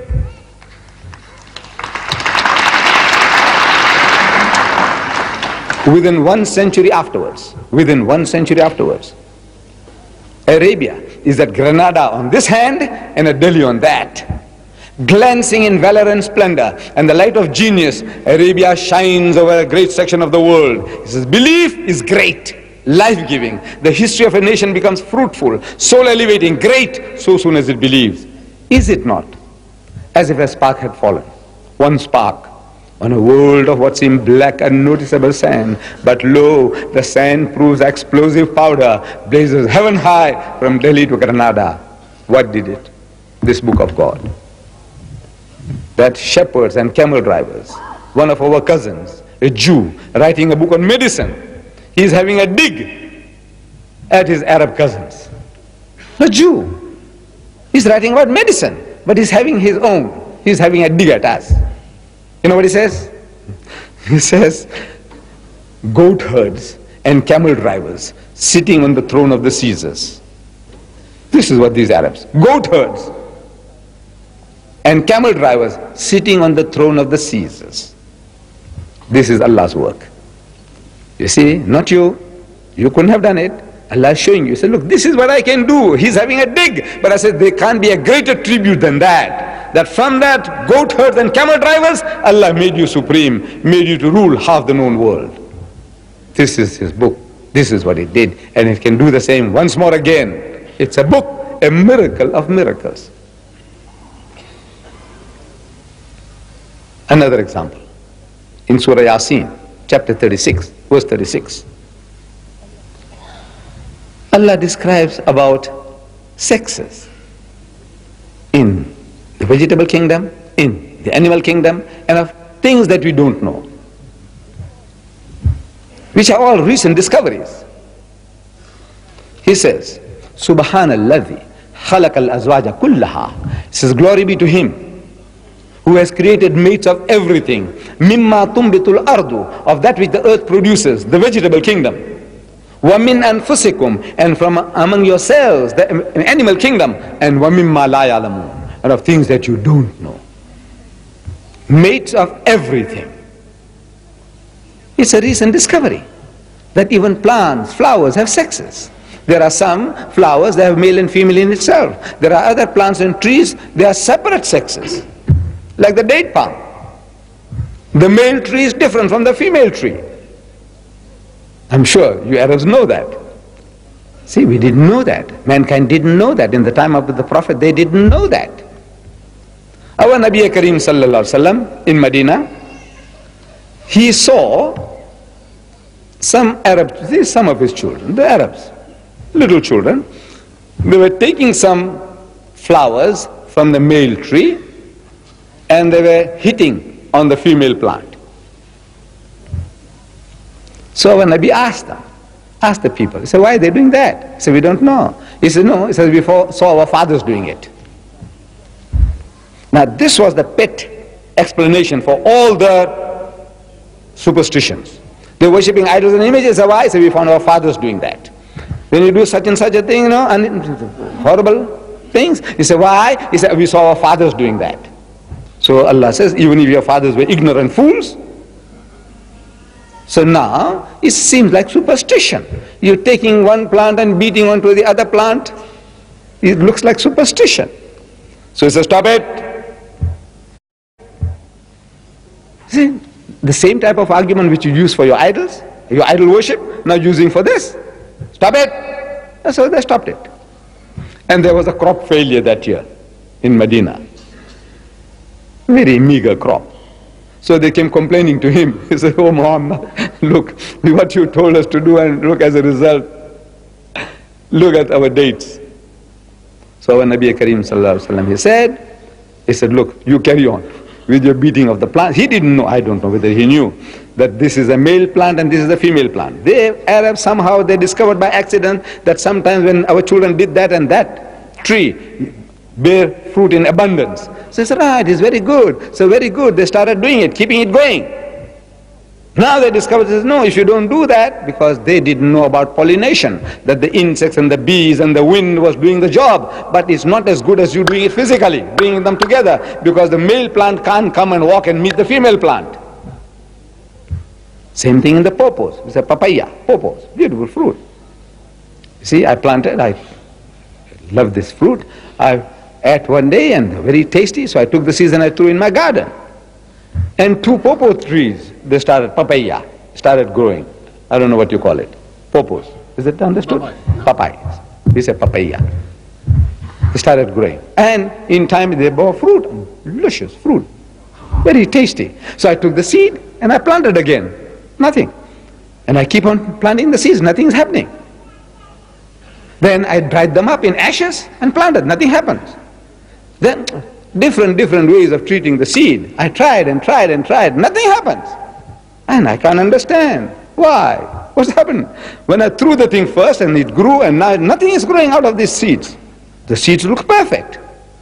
Within one century afterwards, within one century afterwards, Arabia is at Granada on this hand and at Delhi on that. Glancing in valor and splendor and the light of genius, Arabia shines over a great section of the world. He says, belief is great, life-giving. The history of a nation becomes fruitful, soul-elevating, great, so soon as it believes. Is it not? As if a spark had fallen, one spark, on a world of what seemed black unnoticeable sand. But lo, the sand proves explosive powder, blazes heaven high from Delhi to Granada. What did it? This book of God. That shepherds and camel drivers, one of our cousins, a Jew, writing a book on medicine, he is having a dig at his Arab cousins. A Jew. He's writing about medicine, but he's having his own. He's having a dig at us. You know what he says? He says, goat herds and camel drivers sitting on the throne of the Caesars. This is what these Arabs, goat herds and camel drivers sitting on the throne of the Caesars. This is Allah's work. You see, not you. You couldn't have done it. Allah is showing you. He said, look, this is what I can do. He's having a dig. But I said, there can't be a greater tribute than that. That from that, goat herds and camel drivers, Allah made you supreme, made you to rule half the known world. This is His book. This is what He did. And it can do the same once more again. It's a book, a miracle of miracles. Another example, in Surah Yasin, chapter thirty-six, verse thirty-six. Allah describes about sexes in the vegetable kingdom, in the animal kingdom, and of things that we don't know, which are all recent discoveries. He says, Subhanalladhi khalaqal azwaja kullaha. He says, glory be to Him who has created mates of everything, mimma tumbitul ardu, of that which the earth produces, the vegetable kingdom, wa min anfusikum, and from among yourselves, the animal kingdom, and wa mimma la ya'lamun, and of things that you don't know. mates of everything. It's a recent discovery that even plants, flowers have sexes. There are some flowers that have male and female in itself. There are other plants and trees, they are separate sexes. Like the date palm. The male tree is different from the female tree. I'm sure you Arabs know that. See, we didn't know that. Mankind didn't know that. In the time of the Prophet, they didn't know that. Our Nabi Kareem sallallahu alaihi wasallam in Medina, he saw some Arabs, these some of his children, the Arabs, little children, they were taking some flowers from the male tree and they were hitting on the female plant. So our Nabi asked them, asked the people, he said, why are they doing that? He said, we don't know. He said, no, he said, we saw our fathers doing it. Now this was the pet explanation for all the superstitions. They're worshipping idols and images. So why? So we found our fathers doing that. When you do such and such a thing, you know, and horrible things, he said, why? He said, we saw our fathers doing that. So Allah says, even if your fathers were ignorant fools. So now, it seems like superstition. You're taking one plant and beating onto the other plant. It looks like superstition. So he says, stop it. See, the same type of argument which you use for your idols, your idol worship, now using for this. Stop it. So they stopped it. And there was a crop failure that year in Medina. Very meager crop. So they came complaining to him. He said, oh Muhammad, look, what you told us to do, and look as a result, look at our dates. So our Nabi Kareem sallallahu alaihi wasallam, he said, he said, look, you carry on with your beating of the plant. He didn't know, I don't know whether he knew, that this is a male plant and this is a female plant. They, Arabs, somehow they discovered by accident that sometimes when our children did that and that tree bear fruit in abundance. So they said, ah, it is very good. So very good. They started doing it, keeping it going. Now they discovered, says, no, if you don't do that, because they didn't know about pollination, that the insects and the bees and the wind was doing the job, but it's not as good as you doing it physically, bringing them together, because the male plant can't come and walk and meet the female plant. Same thing in the pawpaws. It's a papaya, pawpaws, beautiful fruit. You see, I planted, I love this fruit. I ate one day and very tasty, so I took the seeds and I threw in my garden. And two pawpaw trees, they started, papaya, started growing. I don't know what you call it. Pawpaws. Is it understood? Papayas. We say papaya. They started growing. And in time they bore fruit, delicious fruit. Very tasty. So I took the seed and I planted again. Nothing. And I keep on planting the seeds, nothing is happening. Then I dried them up in ashes and planted, nothing happens. Then different, different ways of treating the seed. I tried and tried and tried, nothing happens. And I can't understand. Why? What's happened? When I threw the thing first and it grew and now nothing is growing out of these seeds. The seeds look perfect.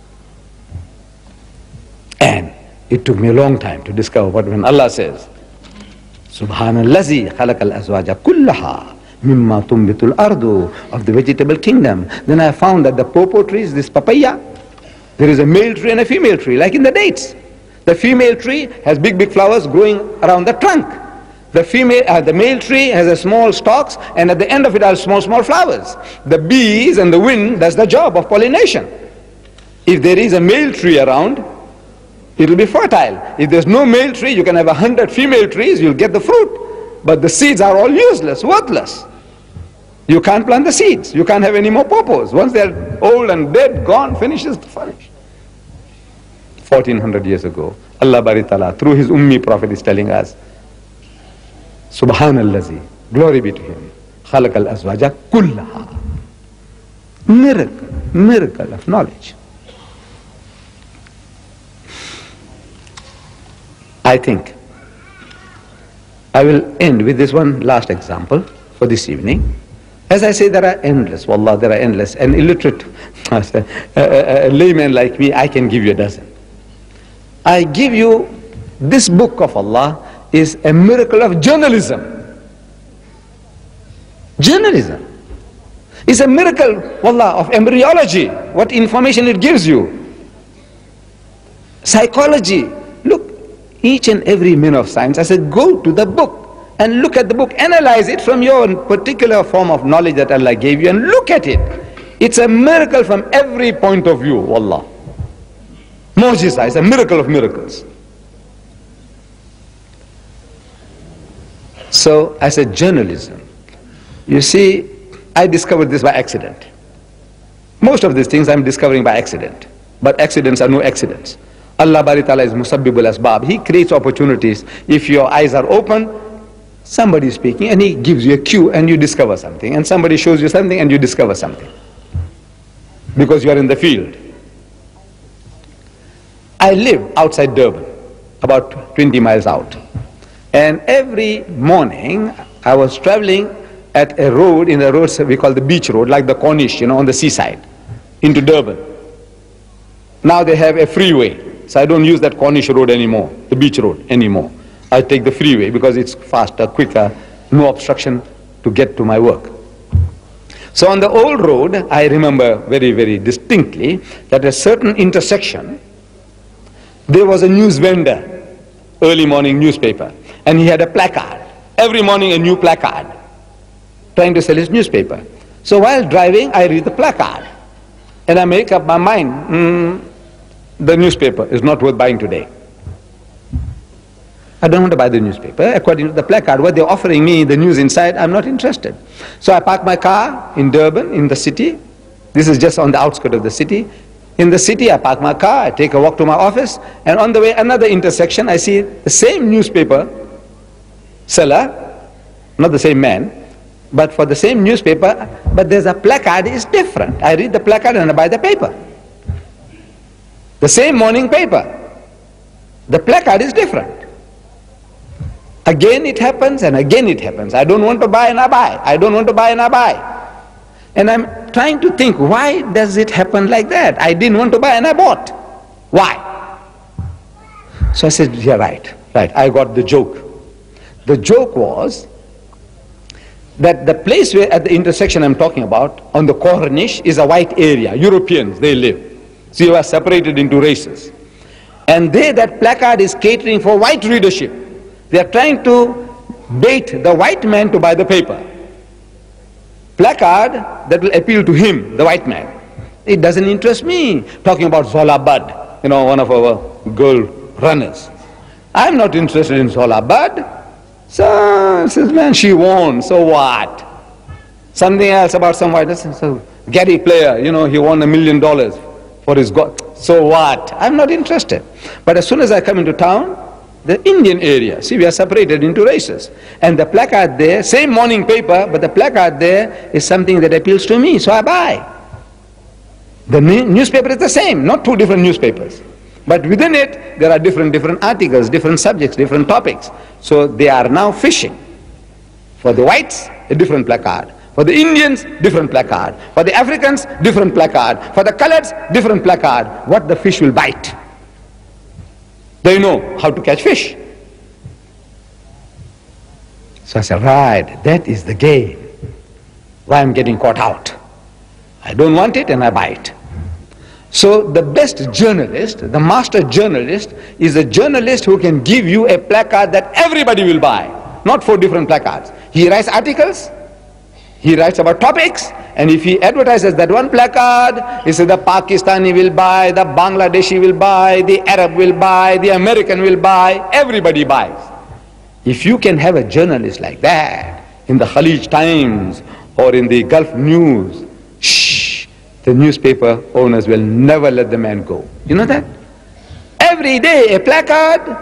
And it took me a long time to discover what when Allah says, Subhanallazi khalaqal azwaja kullaha mimma tumbitul ardu, of the vegetable kingdom. Then I found that the pawpaw trees, this papaya, there is a male tree and a female tree, like in the dates. The female tree has big, big flowers growing around the trunk. The female, uh, the male tree has a small stalks, and at the end of it are small, small flowers. The bees and the wind, that's the job of pollination. If there is a male tree around, it will be fertile. If there's no male tree, you can have a hundred female trees, you'll get the fruit. But the seeds are all useless, worthless. You can't plant the seeds. You can't have any more pawpaws. Once they're old and dead, gone, finishes the finish. fourteen hundred years ago, Allah Bari Ta'ala, through his Ummi Prophet, is telling us, Subhanallazi, glory be to him, Khalaqal azwaja kullaha. Miracle, miracle of knowledge. I think I will end with this one last example for this evening. As I say, there are endless, wallah, there are endless. An illiterate a, a, a layman like me, I can give you a dozen. I give you, this book of Allah is a miracle of journalism. Journalism is a miracle, wallah, of embryology, what information it gives you. Psychology. Look, each and every man of science, I said, go to the book and look at the book, analyze it from your particular form of knowledge that Allah gave you, and look at it. It's a miracle from every point of view, wallah. Mu'jiza is a miracle of miracles. So I said, journalism. You see, I discovered this by accident. Most of these things I'm discovering by accident. But accidents are no accidents. Allah Bari Ta'ala is Musabbibul Asbab. He creates opportunities. If your eyes are open, somebody is speaking and he gives you a cue and you discover something. And somebody shows you something and you discover something. Because you are in the field. I live outside Durban, about twenty miles out. And every morning I was traveling at a road, in the roads we call the beach road, like the Corniche, you know, on the seaside, into Durban. Now they have a freeway, so I don't use that Corniche road anymore, the beach road anymore. I take the freeway because it's faster, quicker, no obstruction to get to my work. So on the old road, I remember very, very distinctly that at a certain intersection, there was a news vendor, early morning newspaper, and he had a placard. Every morning a new placard, trying to sell his newspaper. So while driving, I read the placard, and I make up my mind, mm, the newspaper is not worth buying today. I don't want to buy the newspaper. According to the placard, what they're offering me, the news inside, I'm not interested. So I park my car in Durban, in the city. This is just on the outskirts of the city. In the city, I park my car, I take a walk to my office, and on the way, another intersection, I see the same newspaper seller, not the same man, but for the same newspaper, but there's a placard, is different. I read the placard and I buy the paper. The same morning paper. The placard is different. Again it happens and again it happens. I don't want to buy and I buy. I don't want to buy and I buy. And I'm trying to think, why does it happen like that? I didn't want to buy and I bought. Why? So I said, yeah, right, right. I got the joke. The joke was that the place where at the intersection I'm talking about, on the Corniche, is a white area. Europeans, they live. So you are separated into races. And there that placard is catering for white readership. They are trying to bait the white man to buy the paper. Placard that will appeal to him, the white man. It doesn't interest me. Talking about Zola Bud, you know, one of our girl runners. I'm not interested in Zola Bud. So, says, man, she won, so what? Something else about some white, so Gary Player, you know, he won a million dollars for his God. So what? I'm not interested. But as soon as I come into town, the Indian area, see, we are separated into races. And the placard there, same morning paper, but the placard there is something that appeals to me, so I buy. The newspaper is the same, not two different newspapers. But within it, there are different, different articles, different subjects, different topics. So they are now fishing. For the whites, a different placard. For the Indians, different placard. For the Africans, different placard. For the coloreds, different placard. What the fish will bite. They know how to catch fish. So I said, right, that is the game. Why I'm getting caught out. I don't want it and I buy it. So the best journalist, the master journalist, is a journalist who can give you a placard that everybody will buy. Not four different placards. He writes articles, he writes about topics, and if he advertises that one placard, he says the Pakistani will buy, the Bangladeshi will buy, the Arab will buy, the American will buy, everybody buys. If you can have a journalist like that in the Khalij Times or in the Gulf News, shh, the newspaper owners will never let the man go. You know that? Every day a placard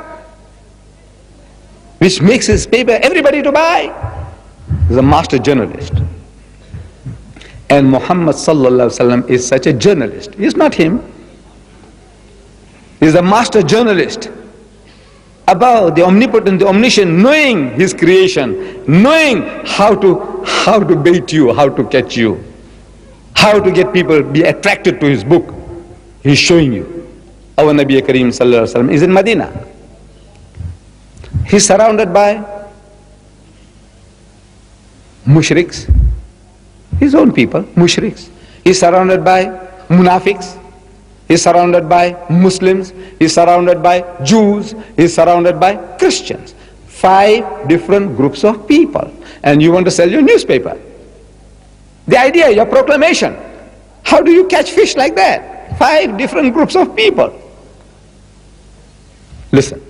which makes his paper everybody to buy. He's a master journalist. And Muhammad sallallahu alaihi wasallam is such a journalist. He's not him. He's a master journalist about the omnipotent, the omniscient, knowing his creation, knowing how to how to bait you, how to catch you, how to get people be attracted to his book. He's showing you. Our Nabi Kareem sallallahu alaihi wasallam is in Medina. He's surrounded by mushriks, his own people, mushriks. He's surrounded by munafiqs. He's surrounded by Muslims, he's surrounded by Jews, he's surrounded by Christians. Five different groups of people. And you want to sell your newspaper. The idea, your proclamation. How do you catch fish like that? Five different groups of people. Listen.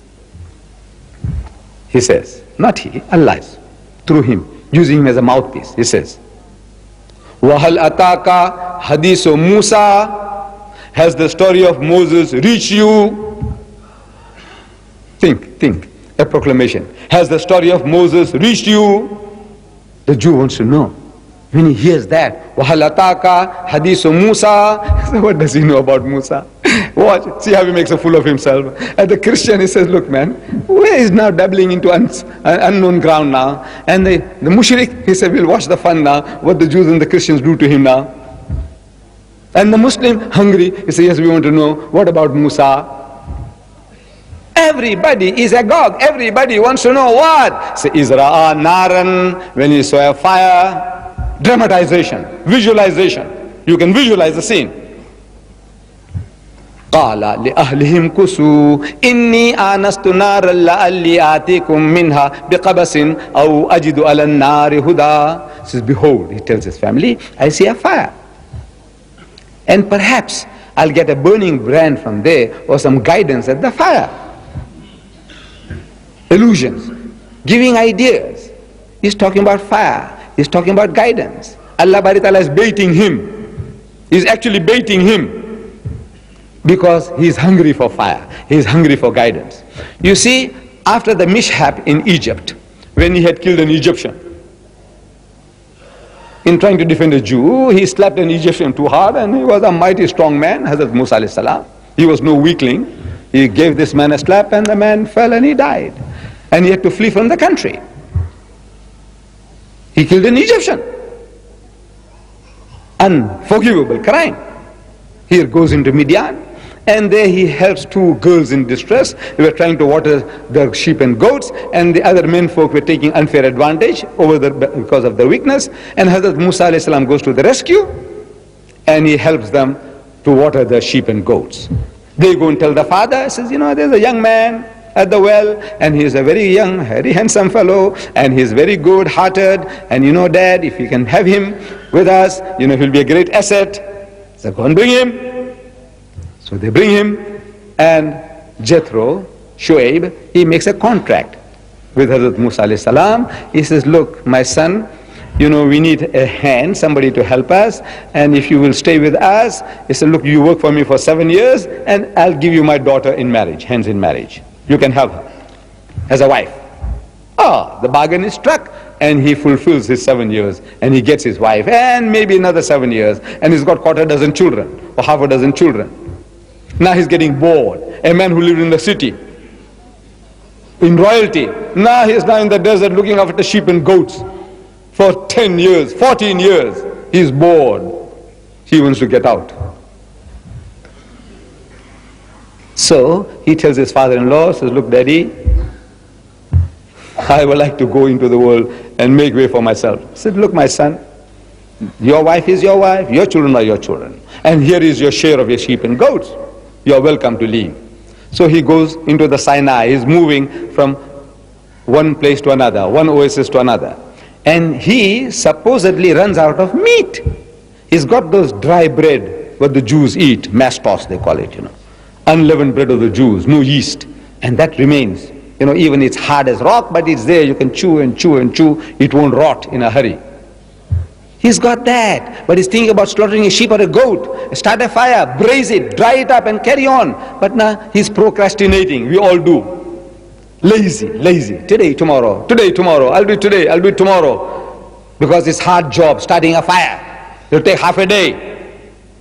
He says, not he, Allah is, through him, using him as a mouthpiece. He says, وَهَلْ أَتَاكَ حَدِيثُ مُوسَى. Has the story of Moses reached you? Think, think, a proclamation. Has the story of Moses reached you? The Jew wants to know. When he hears that, وَهَلْ أَتَاكَ حَدِيثُ مُوسَى. What does he know about Musa? Watch, see how he makes a fool of himself. And the Christian, he says, look man, where is now dabbling into un uh, unknown ground now? And the, the mushrik, he said, we'll watch the fun now, what the Jews and the Christians do to him now. And the Muslim, hungry, he says, yes, we want to know, what about Musa? Everybody is agog. Everybody wants to know what? Say, Izra'a naran, when you saw a fire. Dramatization, visualization. You can visualize the scene. قال لأهلهم كسوا إني آنست نارا لعلي آتيكم منها بقبس أو أجد على النار هدى. Says, behold, he tells his family, I see a fire. And perhaps I'll get a burning brand from there or some guidance at the fire. Illusions, giving ideas. He's talking about fire. He's talking about guidance. Allah Bari Ta'ala is baiting him. He's actually baiting him. Because he's hungry for fire. He's hungry for guidance. You see, after the mishap in Egypt, when he had killed an Egyptian, in trying to defend a Jew, he slapped an Egyptian too hard, and he was a mighty strong man, Hazrat Musa alayhi salam. He was no weakling. He gave this man a slap, and the man fell and he died. And he had to flee from the country. He killed an Egyptian. Unforgivable crime. Here goes into Midian. And there he helps two girls in distress. They were trying to water their sheep and goats, and the other men folk were taking unfair advantage over the, because of their weakness. And Hazrat Musa alayhi salam goes to the rescue, and he helps them to water their sheep and goats. They go and tell the father, says, you know, there's a young man at the well, and he's a very young, very handsome fellow, and he's very good hearted, and you know, Dad, if you can have him with us, you know, he'll be a great asset. So go and bring him. So they bring him, and Jethro, Shoaib, he makes a contract with Hazrat Musa alayhi salam. He says, look, my son, you know, we need a hand, somebody to help us, and if you will stay with us, he said, look, you work for me for seven years, and I'll give you my daughter in marriage, hands in marriage. You can have her as a wife. Ah, the bargain is struck, and he fulfills his seven years, and he gets his wife, and maybe another seven years, and he's got quarter dozen children, or half a dozen children. Now he's getting bored. A man who lived in the city, in royalty, now he's now in the desert looking after sheep and goats for ten years, fourteen years. He's bored. He wants to get out. So he tells his father-in-law, says, look, Daddy, I would like to go into the world and make way for myself. He said, look, my son, your wife is your wife, your children are your children, and here is your share of your sheep and goats. You are welcome to leave. So he goes into the Sinai. He's moving from one place to another, one oasis to another. And he supposedly runs out of meat. He's got those dry bread, what the Jews eat, mastos they call it, you know. Unleavened bread of the Jews, no yeast. And that remains. You know, even it's hard as rock, but it's there. You can chew and chew and chew. It won't rot in a hurry. He's got that, but he's thinking about slaughtering a sheep or a goat. Start a fire, braise it, dry it up and carry on. But now he's procrastinating, we all do. Lazy, lazy, today, tomorrow, today, tomorrow, I'll do it today, I'll do it tomorrow. Because it's hard job, starting a fire. It'll take half a day.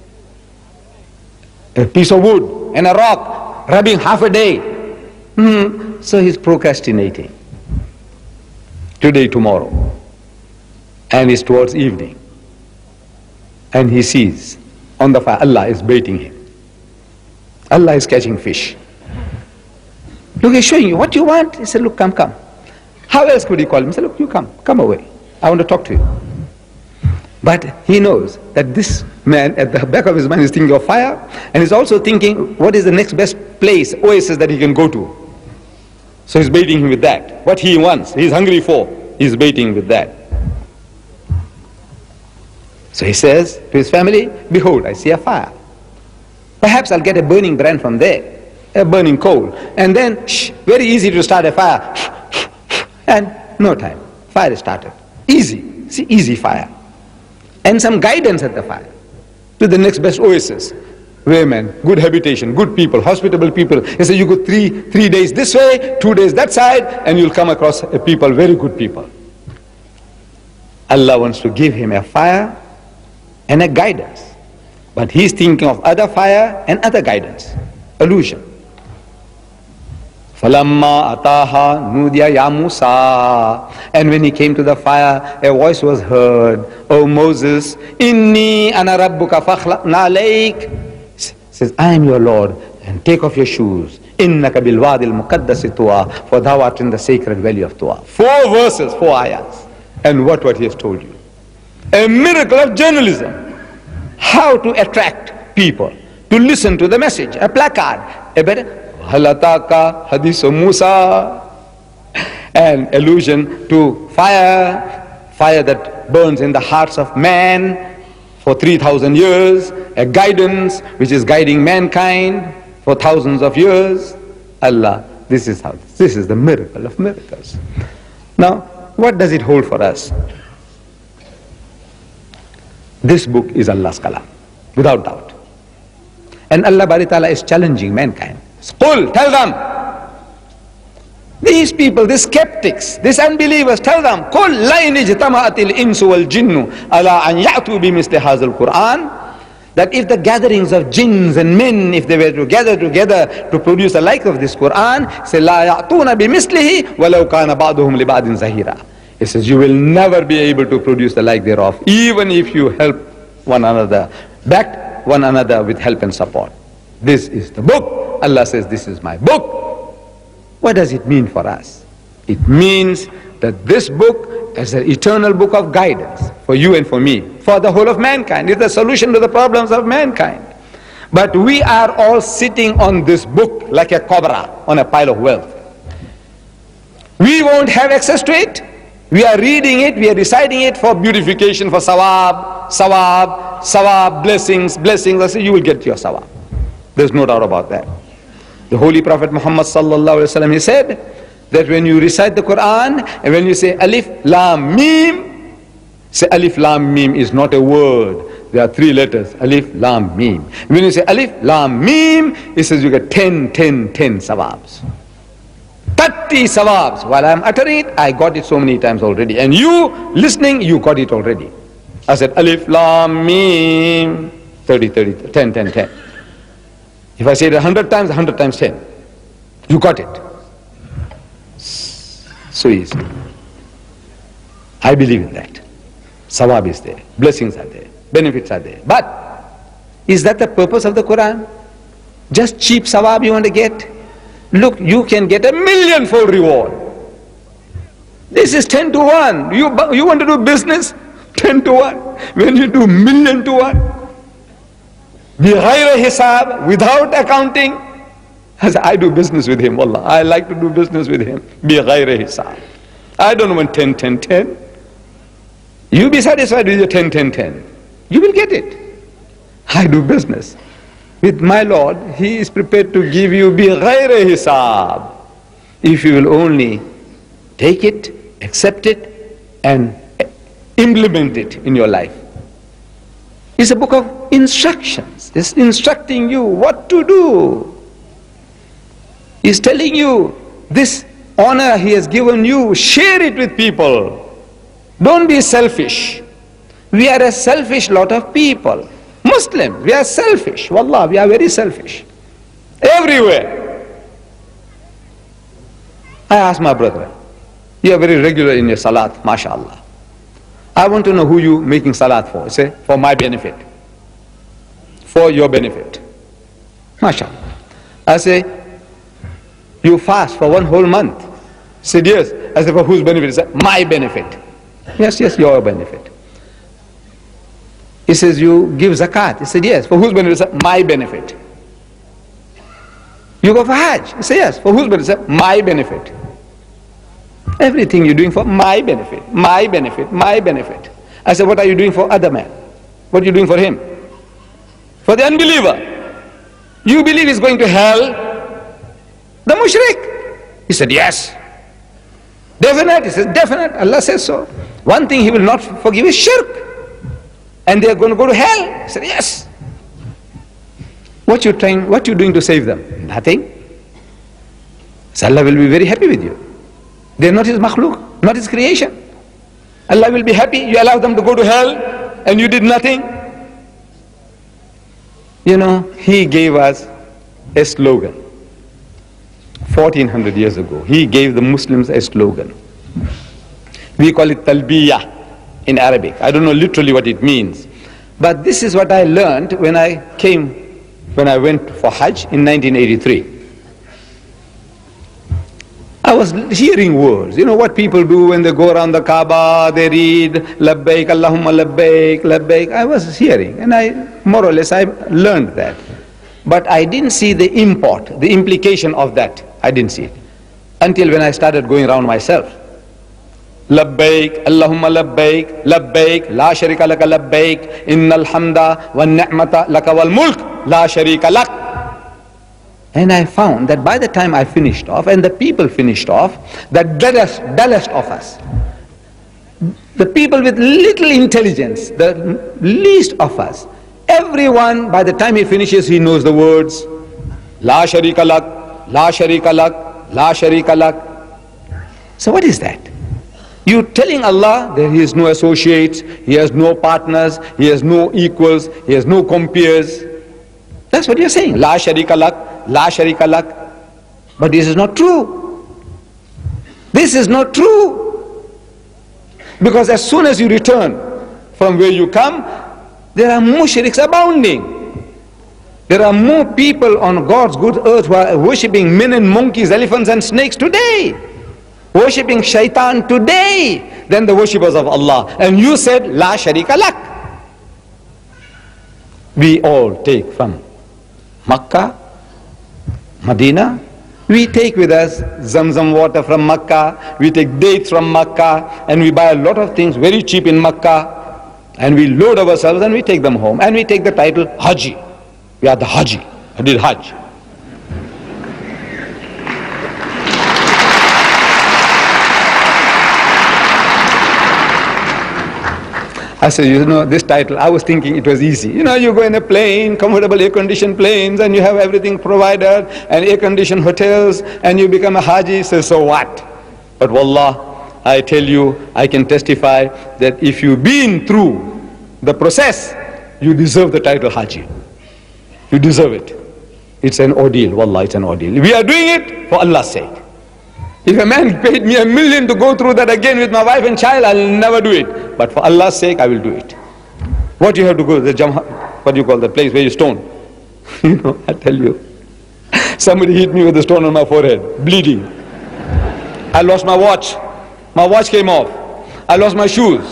A piece of wood and a rock, rubbing half a day. Hmm. So he's procrastinating. Today, tomorrow. And it's towards evening. And he sees on the fire, Allah is baiting him. Allah is catching fish. Look, he's showing you what you want. He said, look, come, come. How else could he call him? He said, look, you come, come away. I want to talk to you. But he knows that this man at the back of his mind is thinking of fire, and he's also thinking what is the next best place, oasis that he can go to. So he's baiting him with that. What he wants, he's hungry for, he's baiting with that. So he says to his family, behold, I see a fire. Perhaps I'll get a burning brand from there, a burning coal. And then, shh, very easy to start a fire. And no time, fire is started. Easy, see, easy fire. And some guidance at the fire to the next best oasis. Wayman, good habitation, good people, hospitable people. He said you go three, three days this way, two days that side, and you'll come across a people, very good people. Allah wants to give him a fire and a guidance. But he's thinking of other fire and other guidance. Illusion. Falamma ataha nudiya ya Musa. And when he came to the fire, a voice was heard. O Moses, inni ana rabbuka fakhla'na alayk. Says, I am your Lord, and take off your shoes. Innaka bil wadi al muqaddasi tuwa, for thou art in the sacred valley of Tuwa. Four verses, four ayats. And what what he has told you. A miracle of journalism. How to attract people to listen to the message. A placard. A better Halataka Hadisu Musa. An allusion to fire. Fire that burns in the hearts of man for three thousand years. A guidance which is guiding mankind for thousands of years. Allah, this is how, this is the miracle of miracles. Now, what does it hold for us? This book is Allah's kalam, without doubt. And Allah Bari Ta'ala is challenging mankind. Qul, tell them. These people, these skeptics, these unbelievers, tell them, Qul la in ijtama'atil insu wal jinnu ala an ya'tu bimithli hadzal Qur'an. That if the gatherings of jinns and men, if they were to gather together to produce the like of this Qur'an, say la ya'tuna bimithlihi walau kana ba'duhum li ba'din zahira. He says, you will never be able to produce the like thereof, even if you help one another, back one another with help and support. This is the book. Allah says, this is my book. What does it mean for us? It means that this book is an eternal book of guidance for you and for me, for the whole of mankind. It's the solution to the problems of mankind. But we are all sitting on this book like a cobra on a pile of wealth. We won't have access to it. We are reading it, we are reciting it for beautification, for sawab, sawab, sawab, blessings, blessings. I say you will get your sawab. There's no doubt about that. The Holy Prophet Muhammad sallallahu alaihi wasallam, he said that when you recite the Quran and when you say alif, lam, mim, say alif, lam, mim is not a word. There are three letters, alif, lam, mim. When you say alif, lam, mim, it says you get ten, ten, ten sawabs. thirty sawabs. While I'm uttering it, I got it so many times already. And you listening, you got it already. I said alif, lam, mim, thirty, thirty, ten, ten, ten. If I say it a hundred times, a hundred times ten. You got it. So easy. I believe in that. Sawab is there. Blessings are there. Benefits are there. But is that the purpose of the Quran? Just cheap sawab you want to get? Look, you can get a million-fold reward. This is ten to one. You, you want to do business? ten to one. When you do million to one, bighayri hisab, without accounting, I say, I do business with him, wallah. I like to do business with him. Bighayri hisab. I don't want ten, ten, ten. You be satisfied with your ten, ten, ten. You will get it. I do business with my Lord. He is prepared to give you bighayri hisab. If you will only take it, accept it, and implement it in your life. It's a book of instructions. It's instructing you what to do. It's telling you this honor he has given you, share it with people. Don't be selfish. We are a selfish lot of people. Muslim, we are selfish. Wallah, we are very selfish. Everywhere. I asked my brother, you are very regular in your salat, mashallah. I want to know who you making salat for. He said, for my benefit. For your benefit. Mashallah. I say, you fast for one whole month. He said, yes. I said, for whose benefit? He said, my benefit. Yes, yes, your benefit. He says, you give zakat. He said, yes. For whose benefit? My benefit. You go for Hajj. He said, yes. For whose benefit? My benefit. Everything you're doing for my benefit, my benefit, my benefit. I said, what are you doing for other man? What are you doing for him? For the unbeliever. You believe he's going to hell? The mushrik. He said, yes. Definite. He says, definite. Allah says so. One thing he will not forgive is shirk. And they are going to go to hell. He said, yes. What you trying, what you doing to save them? Nothing. So Allah will be very happy with you. They are not his makhluk, not his creation. Allah will be happy. You allow them to go to hell and you did nothing. You know, he gave us a slogan. fourteen hundred years ago, he gave the Muslims a slogan. We call it talbiyah in Arabic. I don't know literally what it means. But this is what I learned when I came, when I went for Hajj in nineteen eighty-three. I was hearing words. You know what people do when they go around the Kaaba, they read, Labbaik, Allahumma Labbaik, Labbaik. I was hearing, and I, more or less, I learned that. But I didn't see the import, the implication of that. I didn't see it. Until when I started going around myself. Labbaik, Allahumma Labbaik, Labbaik, La Sharika Laka Labbaik, Innal Hamda wa Ni'mata Laka wal Mulk, La Sharika Lak. And I found that by the time I finished off, and the people finished off, the dullest, dullest of us, the people with little intelligence, the least of us, everyone, by the time he finishes, he knows the words, La Sharika Lak, La Sharika Lak, La Sharika Lak. So what is that? You telling Allah that he has no associates, he has no partners, he has no equals, he has no compeers. That's what you're saying. La Sharika Lak. La Sharika Lak. But this is not true. This is not true. Because as soon as you return from where you come, there are mushriks abounding. There are more people on God's good earth who are worshipping men and monkeys, elephants and snakes today. Worshipping shaitan today than the worshippers of Allah. And you said, La Sharika Lak. We all take from Makkah, Medina, we take with us Zamzam water from Makkah, we take dates from Makkah, and we buy a lot of things very cheap in Makkah, and we load ourselves and we take them home, and we take the title Haji. We are the Haji. I did Hajj. I said, you know, this title, I was thinking it was easy. You know, you go in a plane, comfortable air-conditioned planes, and you have everything provided, and air-conditioned hotels, and you become a Haji. So, so what? But wallah, I tell you, I can testify that if you've been through the process, you deserve the title Haji. You deserve it. It's an ordeal, wallah, it's an ordeal. We are doing it for Allah's sake. If a man paid me a million to go through that again with my wife and child, I'll never do it. But for Allah's sake, I will do it. What you have to go to the jamha, what do you call the place where you stone? You know, I tell you. Somebody hit me with a stone on my forehead, bleeding. I lost my watch. My watch came off. I lost my shoes.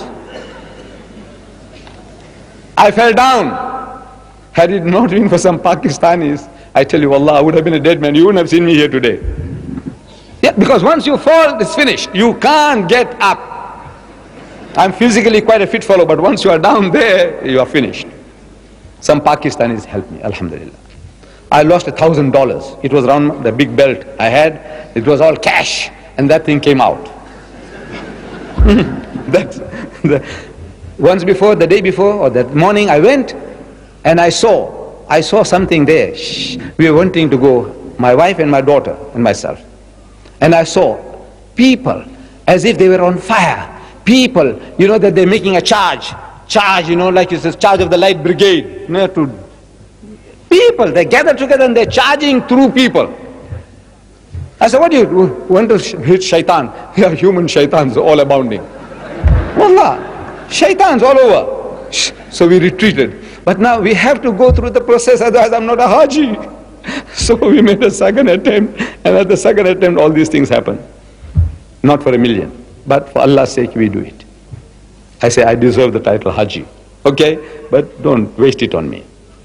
I fell down. Had it not been for some Pakistanis, I tell you, Allah, I would have been a dead man. You wouldn't have seen me here today. Yeah, because once you fall, it's finished. You can't get up. I'm physically quite a fit fellow, but once you are down there, you are finished. Some Pakistanis helped me, alhamdulillah. I lost a thousand dollars. It was around the big belt I had. It was all cash, and that thing came out. That's the, once before, the day before, or that morning, I went, and I saw, I saw something there. Shh. We were wanting to go, my wife and my daughter and myself. And I saw people as if they were on fire. People, you know, that they're making a charge. Charge, you know, like it says, charge of the light brigade. You know, to people, they gather together and they're charging through people. I said, what do you do? Want to hit shaitan? Yeah, human shaitans all abounding. Wallah, shaitans all over. So we retreated. But now we have to go through the process, otherwise I'm not a Haji. So we made a second attempt, and at the second attempt all these things happen. Not for a million, but for Allah's sake we do it. I say, I deserve the title Haji. Okay? But don't waste it on me.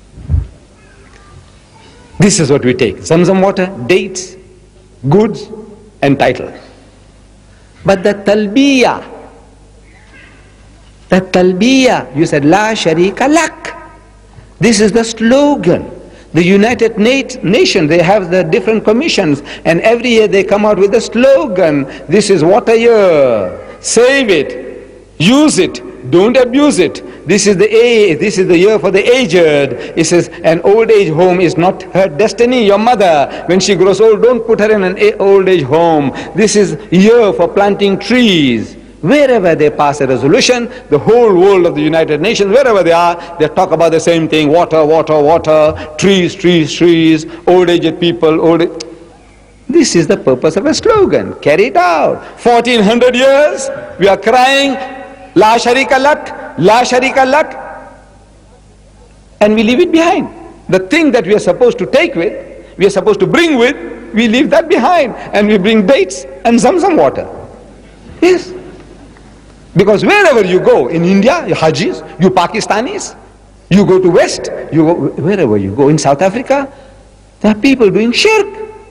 This is what we take. Zamzam water, dates, goods, and title. But the talbiyah, the talbiyah, you said, La Sharika Lak. This is the slogan. The United Nations, they have the different commissions, and every year they come out with a slogan. This is water year. Save it. Use it. Don't abuse it. This is the age, this is the year for the aged. It says an old age home is not her destiny. Your mother, when she grows old, don't put her in an old age home. This is year for planting trees. Wherever they pass a resolution, the whole world of the United Nations, wherever they are, they talk about the same thing. Water, water, water, trees, trees, trees, old aged people, old age. This is the purpose of a slogan. Carry it out. fourteen hundred years, we are crying, La Sharika Lak, La Sharika Lak, and we leave it behind. The thing that we are supposed to take with, we are supposed to bring with, we leave that behind, and we bring dates and Zamzam water. Yes. Because wherever you go, in India, you Hajis, you Pakistanis, you go to West, you go, wherever you go, in South Africa, there are people doing shirk.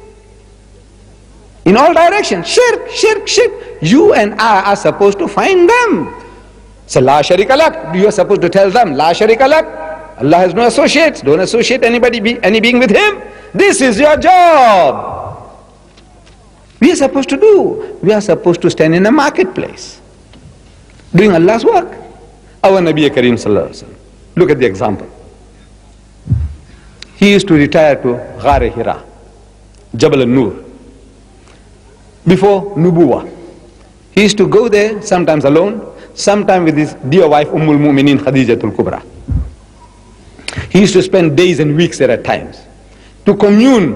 In all directions, shirk, shirk, shirk. You and I are supposed to find them. So, La Sharika Lak, you are supposed to tell them, La Sharika Lak, Allah has no associates, don't associate anybody, be, any being with Him. This is your job. We are supposed to do. We are supposed to stand in a marketplace, doing Allah's work. Our Nabi Kareem Sallallahu Alaihi Wasallam. Look at the example. He used to retire to Ghar Hira, Jabal al-Nur. Before Nubuwa, he used to go there, sometimes alone, sometimes with his dear wife Ummul Mu'mineen Khadijatul Kubra. He used to spend days and weeks there at times to commune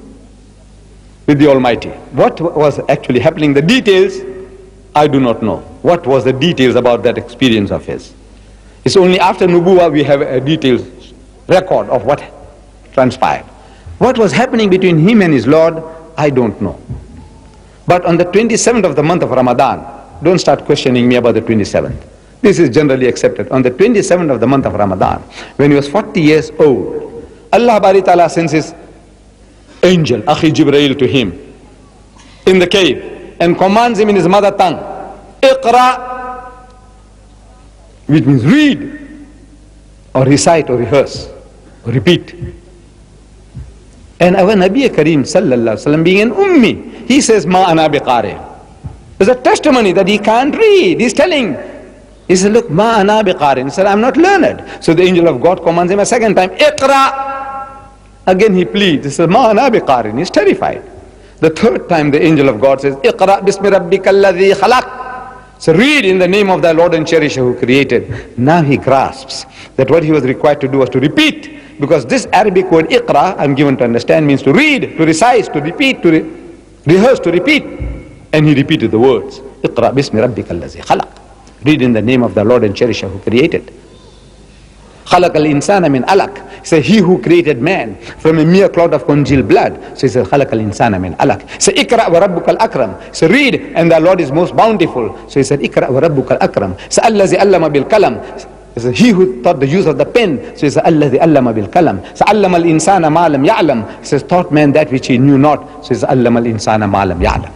with the Almighty. What was actually happening, the details, I do not know. What was the details about that experience of his? It's only after Nubuwa we have a detailed record of what transpired. What was happening between him and his Lord, I don't know. But on the twenty-seventh of the month of Ramadan, don't start questioning me about the twenty-seventh. This is generally accepted. On the twenty-seventh of the month of Ramadan, when he was forty years old, Allah Bari Ta'ala sends his angel, Akhi Jibreel, to him in the cave and commands him in his mother tongue, Iqra, which means read or recite or rehearse or repeat. And our Nabi Kareem Sallallahu Alaihi Wasallam, being an ummi, he says, Ma ana biqari. There's a testimony that he can't read. He's telling, he said, look, Ma ana biqari. He said, I'm not learned. So the angel of God commands him a second time, Iqra. Again he pleads. He says, Ma ana biqari. He's terrified. The third time the angel of God says, Iqra bismi rabbika alladhi khalaq. So read in the name of thy Lord and Cherisher who created. Now he grasps that what he was required to do was to repeat. Because this Arabic word Iqra, I'm given to understand, means to read, to recite, to repeat, to re rehearse, to repeat. And he repeated the words, Iqra bismi rabbika alladhi khalaq. Read in the name of the Lord and Cherisher who created. Khalaq al-insana min alaq. He said, he who created man from a mere clot of congealed blood. So he said, Khalaq al-insana min alaq. So Iqra wa rabbuka al-akram. So read, and the Lord is most bountiful. So he said, Iqra wa rabbuka al-akram. So allazi allama bil kalam. So he who taught the use of the pen. So he says, allazi allama bil kalam. So allama al-insana ma lam ya'lam. He says, taught man that which he knew not. So he says, allama al-insana ma lam ya'lam.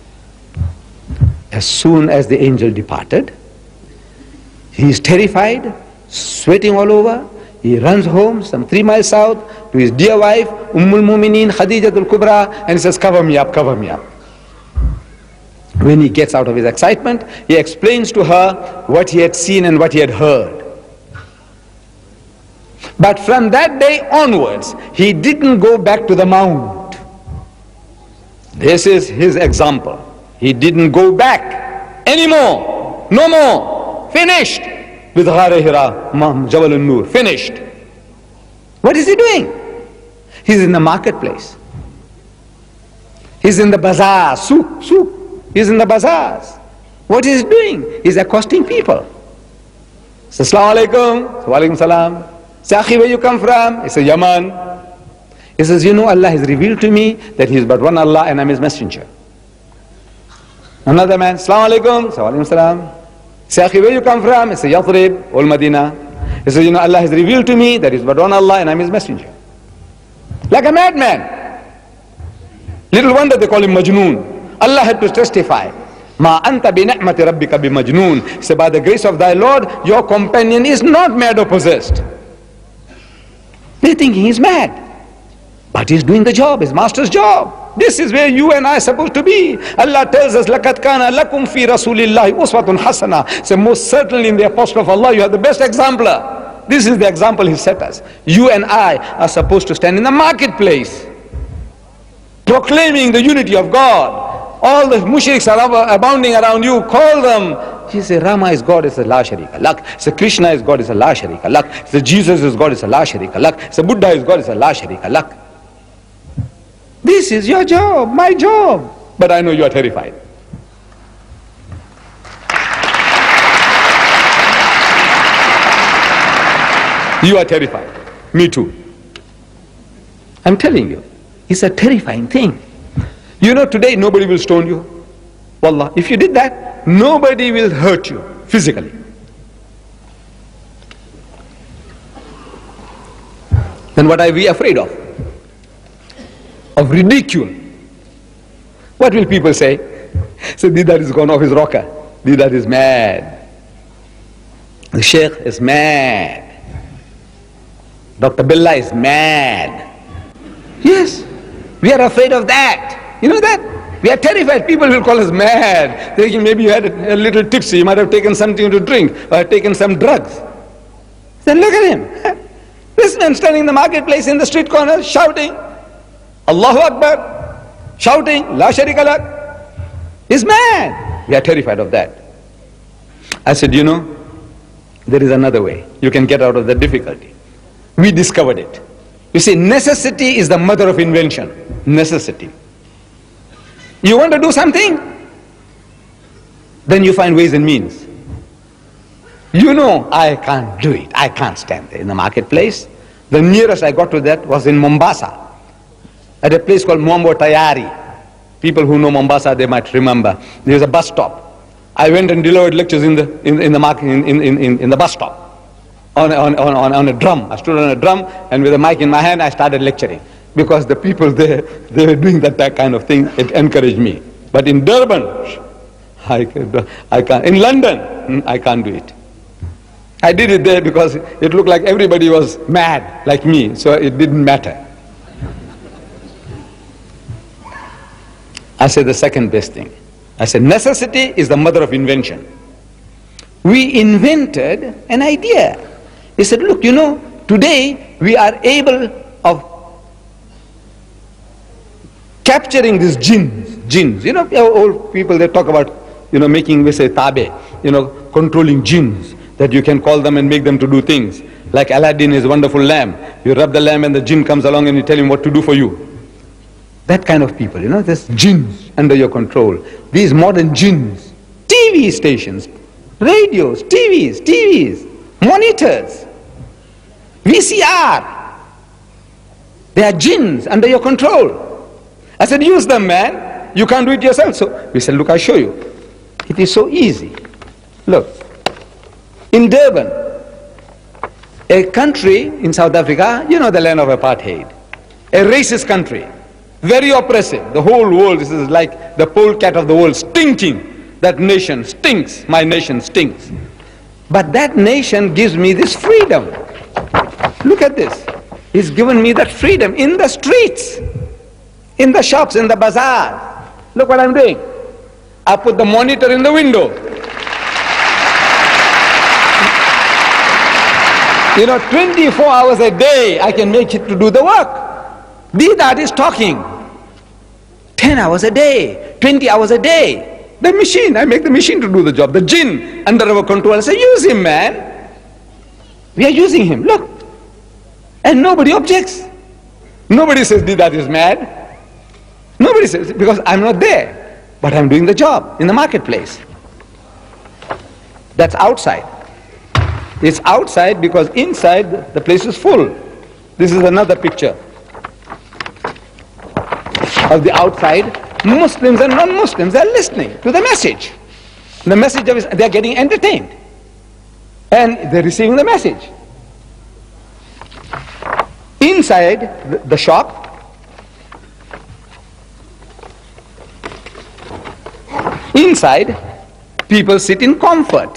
As soon as the angel departed, he is terrified, sweating all over. He runs home some three miles south to his dear wife, Ummul Mu'mineen Khadijatul Kubra, and he says, cover me up, cover me up. When he gets out of his excitement, he explains to her what he had seen and what he had heard. But from that day onwards, he didn't go back to the mount. This is his example. He didn't go back anymore. No more. Finished with Ghar Hira, Jabal al-Nur. Finished. What is he doing? He's in the marketplace. He's in the bazaar, souk, souk. He's in the bazaars. What is he doing? He's accosting people. He says, Assalamu alaikum. Wa alaikum salam. Say, Akhi, where you come from? He says, Yaman. He says, you know, Allah has revealed to me that He is but one Allah and I'm His messenger. Another man, Assalamu alaikum. Say, wa alaikum salam. Say, Akhi, where you come from? He says, Yathrib, Ul Madinah. He says, you know, Allah has revealed to me, there is but one Allah and I'm His messenger. Like a madman. Little wonder they call him Majnoon. Allah had to testify. Ma anta bi ni'mati rabbika bi majnoon. Say, by the grace of thy Lord, your companion is not mad or possessed. They're thinking he's mad. But he's doing the job, his master's job. This is where you and I are supposed to be. Allah tells us, لَقَدْ كَانَ لَكُمْ فِي رَسُولِ اللَّهِ أُسْوَةٌ حَسَنَةٌ. So most certainly in the Apostle of Allah, you are the best exemplar. This is the example He set us. You and I are supposed to stand in the marketplace, proclaiming the unity of God. All the mushriks are abounding around you. Call them. He said, Rama is God, is a La Sharika Lak. Say Krishna is God, is a La Sharika Lak. Say Jesus is God, is a La Sharika Lak. Say Buddha is God, is a La Sharika Lak. This is your job, my job. But I know you are terrified. You are terrified. Me too. I'm telling you, it's a terrifying thing. You know, today nobody will stone you. Wallah, if you did that, nobody will hurt you physically. Then what are we afraid of? Of ridicule. What will people say? Say, Didar is gone off his rocker. Didar is mad. The Sheikh is mad. Doctor Billah is mad. Yes, we are afraid of that. You know that? We are terrified. People will call us mad. Thinking maybe you had a, a little tipsy, you might have taken something to drink, or had taken some drugs. Then look at him. This man standing in the marketplace in the street corner shouting, Allahu Akbar, shouting, La Sharika Lak. He's mad. We are terrified of that. I said, you know, there is another way. You can get out of the difficulty. We discovered it. You see, necessity is the mother of invention. Necessity. You want to do something? Then you find ways and means. You know, I can't do it. I can't stand there in the marketplace. The nearest I got to that was in Mombasa, at a place called Mambo Tayari. People who know Mombasa, they might remember. There's a bus stop. I went and delivered lectures in the in, in the market in, in, in, in the bus stop. On, on, on, on a drum. I stood on a drum and with a mic in my hand I started lecturing. Because the people there, they were doing that, that kind of thing, it encouraged me. But in Durban, I, I can't. In London, I can't do it. I did it there because it looked like everybody was mad like me, so it didn't matter. I said the second best thing. I said necessity is the mother of invention. We invented an idea. He said, look, you know, today we are able of capturing these jinns, jinns. You know, old people, they talk about, you know, making, we say, tabe, you know, controlling jinns, that you can call them and make them to do things. Like Aladdin is a wonderful lamp. You rub the lamp and the jinn comes along and you tell him what to do for you. That kind of people, you know, there's jinns under your control. These modern jinns, T V stations, radios, T Vs, T Vs, monitors, V C R. They are jinns under your control. I said, use them, man. You can't do it yourself. So we said, look, I'll show you. It is so easy. Look, in Durban, a country in South Africa, you know, the land of apartheid, a racist country, very oppressive. The whole world, this is like the polecat of the world, stinking. That nation stinks. My nation stinks. But that nation gives me this freedom. Look at this. He's given me that freedom in the streets, in the shops, in the bazaar. Look what I'm doing. I put the monitor in the window. You know, twenty-four hours a day I can make it to do the work. Didar is talking. ten hours a day, twenty hours a day. The machine, I make the machine to do the job. The jinn under our control. I say, use him, man. We are using him. Look. And nobody objects. Nobody says, Didar is mad. Nobody says, because I'm not there. But I'm doing the job in the marketplace. That's outside. It's outside because inside the place is full. This is another picture of the outside. Muslims and non-Muslims, they're listening to the message. The message of is they're getting entertained. And they're receiving the message. inside the, the shop, inside, people sit in comfort.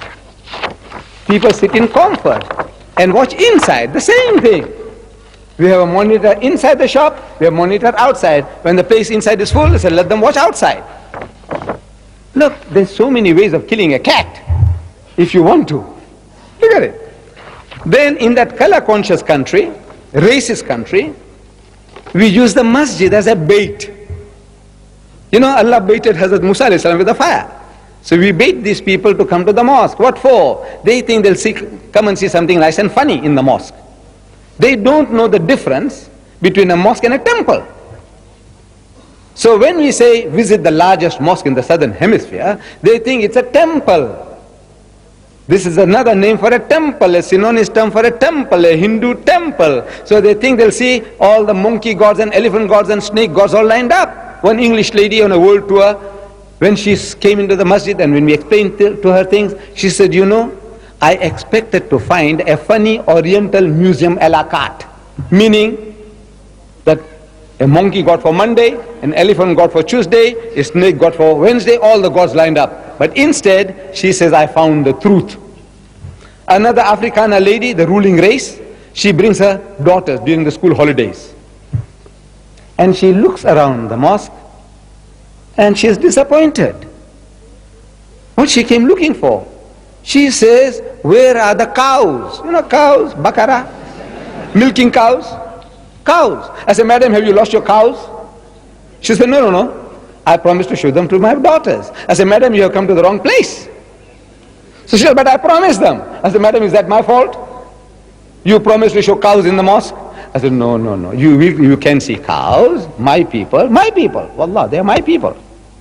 People sit in comfort and watch inside, the same thing. We have a monitor inside the shop, we have a monitor outside. When the place inside is full, they say, let them watch outside. Look, there's so many ways of killing a cat, if you want to. Look at it. Then in that color-conscious country, racist country, we use the masjid as a bait. You know, Allah baited Hazrat Musa alayhi salam with a fire. So we bait these people to come to the mosque. What for? They think they'll see, come and see something nice and funny in the mosque. They don't know the difference between a mosque and a temple. So when we say visit the largest mosque in the southern hemisphere, they think it's a temple. This is another name for a temple, a synonymous term for a temple, a Hindu temple. So they think they'll see all the monkey gods and elephant gods and snake gods all lined up. One English lady on a world tour, when she came into the masjid and when we explained to her things, she said, you know, I expected to find a funny oriental museum a la carte. Meaning that a monkey god for Monday, an elephant god for Tuesday, a snake god for Wednesday, all the gods lined up. But instead, she says, I found the truth. Another Africana lady, the ruling race, she brings her daughters during the school holidays. And she looks around the mosque and she is disappointed. What she came looking for? She says, where are the cows? You know, cows, bakara, milking cows, cows. I said, madam, have you lost your cows? She said, no, no, no. I promised to show them to my daughters. I said, madam, you have come to the wrong place. So she said, but I promised them. I said, madam, is that my fault? You promised to show cows in the mosque? I said, no, no, no. You, you can see cows, my people, my people. Wallah, they are my people.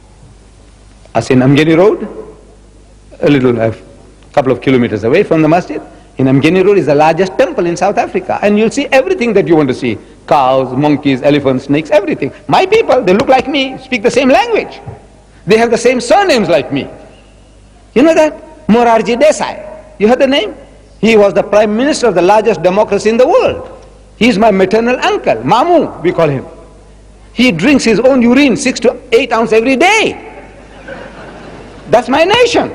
I said, in Amgeni Road, a little, a couple of kilometers away from the masjid, in Amgeni Road is the largest temple in South Africa. And you'll see everything that you want to see. Cows, monkeys, elephants, snakes, everything. My people, they look like me, speak the same language. They have the same surnames like me. You know that? Morarji Desai. You heard the name? He was the prime minister of the largest democracy in the world. He is my maternal uncle, Mamu, we call him. He drinks his own urine, six to eight ounces every day. That's my nation.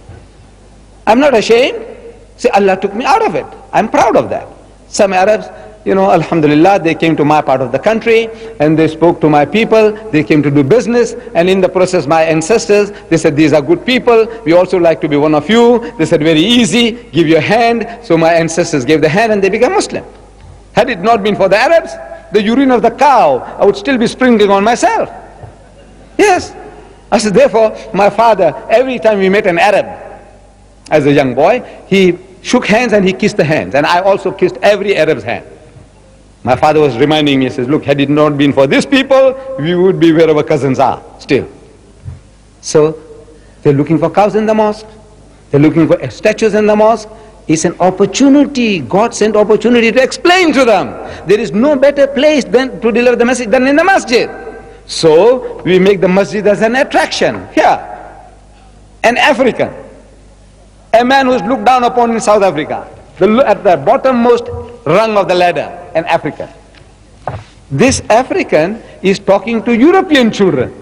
I'm not ashamed. See, Allah took me out of it. I'm proud of that. Some Arabs, you know, alhamdulillah, they came to my part of the country and they spoke to my people. They came to do business, and in the process my ancestors, they said, these are good people. We also like to be one of you. They said, very easy, give your hand. So my ancestors gave the hand and they became Muslim. Had it not been for the Arabs, the urine of the cow, I would still be sprinkling on myself. Yes. I said, therefore, my father, every time we met an Arab, as a young boy, he shook hands and he kissed the hands. And I also kissed every Arab's hand. My father was reminding me, he says, look, had it not been for these people, we would be where our cousins are still. So, they're looking for cows in the mosque. They're looking for statues in the mosque. It's an opportunity, God sent opportunity to explain to them. There is no better place than to deliver the message than in the masjid. So, we make the masjid as an attraction. Here, an African, a man who is looked down upon in South Africa, the, at the bottommost rung of the ladder, an African. This African is talking to European children,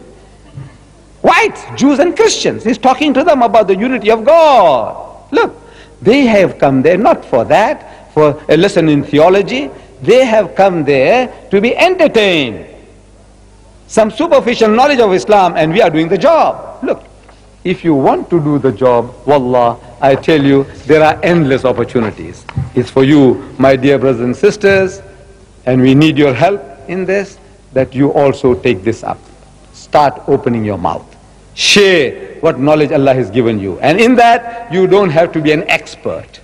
whites, Jews and Christians. He's talking to them about the unity of God. Look, they have come there not for that, for a lesson in theology. They have come there to be entertained. Some superficial knowledge of Islam, and we are doing the job. Look, if you want to do the job, wallah, I tell you, there are endless opportunities. It's for you, my dear brothers and sisters, and we need your help in this, that you also take this up. Start opening your mouth. Share what knowledge Allah has given you. And in that, you don't have to be an expert.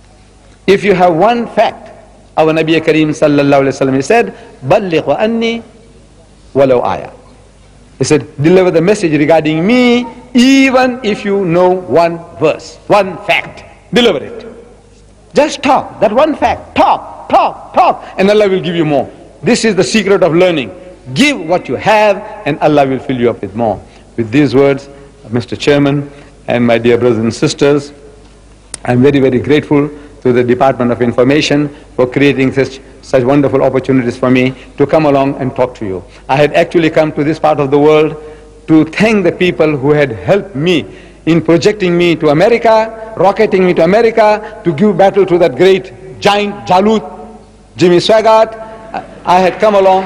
If you have one fact, our Nabi Kareem sallallahu alayhi wa sallam, he said, "Balligh wa anni walau ayah." He said, deliver the message regarding me, even if you know one verse, one fact. Deliver it. Just talk, that one fact. Talk, talk, talk, and Allah will give you more. This is the secret of learning. Give what you have, and Allah will fill you up with more. With these words, Mister Chairman, and my dear brothers and sisters, I'm very, very grateful to to the Department of Information for creating such, such wonderful opportunities for me to come along and talk to you. I had actually come to this part of the world to thank the people who had helped me in projecting me to America, rocketing me to America, to give battle to that great giant Jalut, Jimmy Swaggart. I had come along.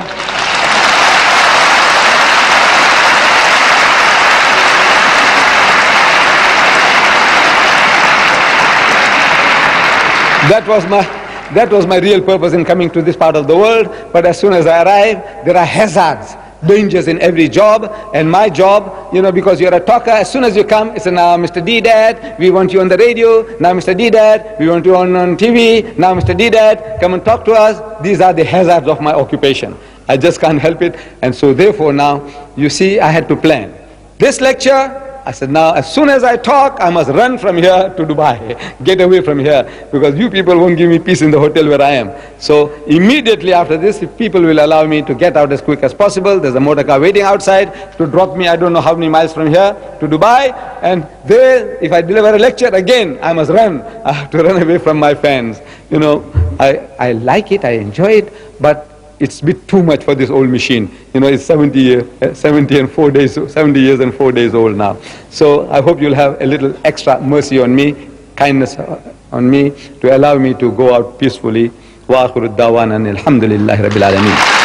That was my, that was my real purpose in coming to this part of the world. But as soon as I arrive, there are hazards, dangers in every job. And my job, you know, because you're a talker, as soon as you come, it's a, now Mister D-Dad, we want you on the radio. Now Mister D-Dad, we want you on, on T V. Now Mister D-Dad, come and talk to us. These are the hazards of my occupation. I just can't help it. And so therefore now, you see, I had to plan. This lecture, I said, now as soon as I talk, I must run from here to Dubai, get away from here, because you people won't give me peace in the hotel where I am. So immediately after this, if people will allow me to get out as quick as possible, there's a motor car waiting outside to drop me, I don't know how many miles from here to Dubai, and there, if I deliver a lecture again, I must run. I have to run away from my fans. You know, I, I like it, I enjoy it, but it's a bit too much for this old machine. You know, it's seventy, seventy and four days, seventy years and four days old now. So I hope you'll have a little extra mercy on me, kindness on me, to allow me to go out peacefully. Wa akhiru da'wana alhamdulillahi rabbil alameen.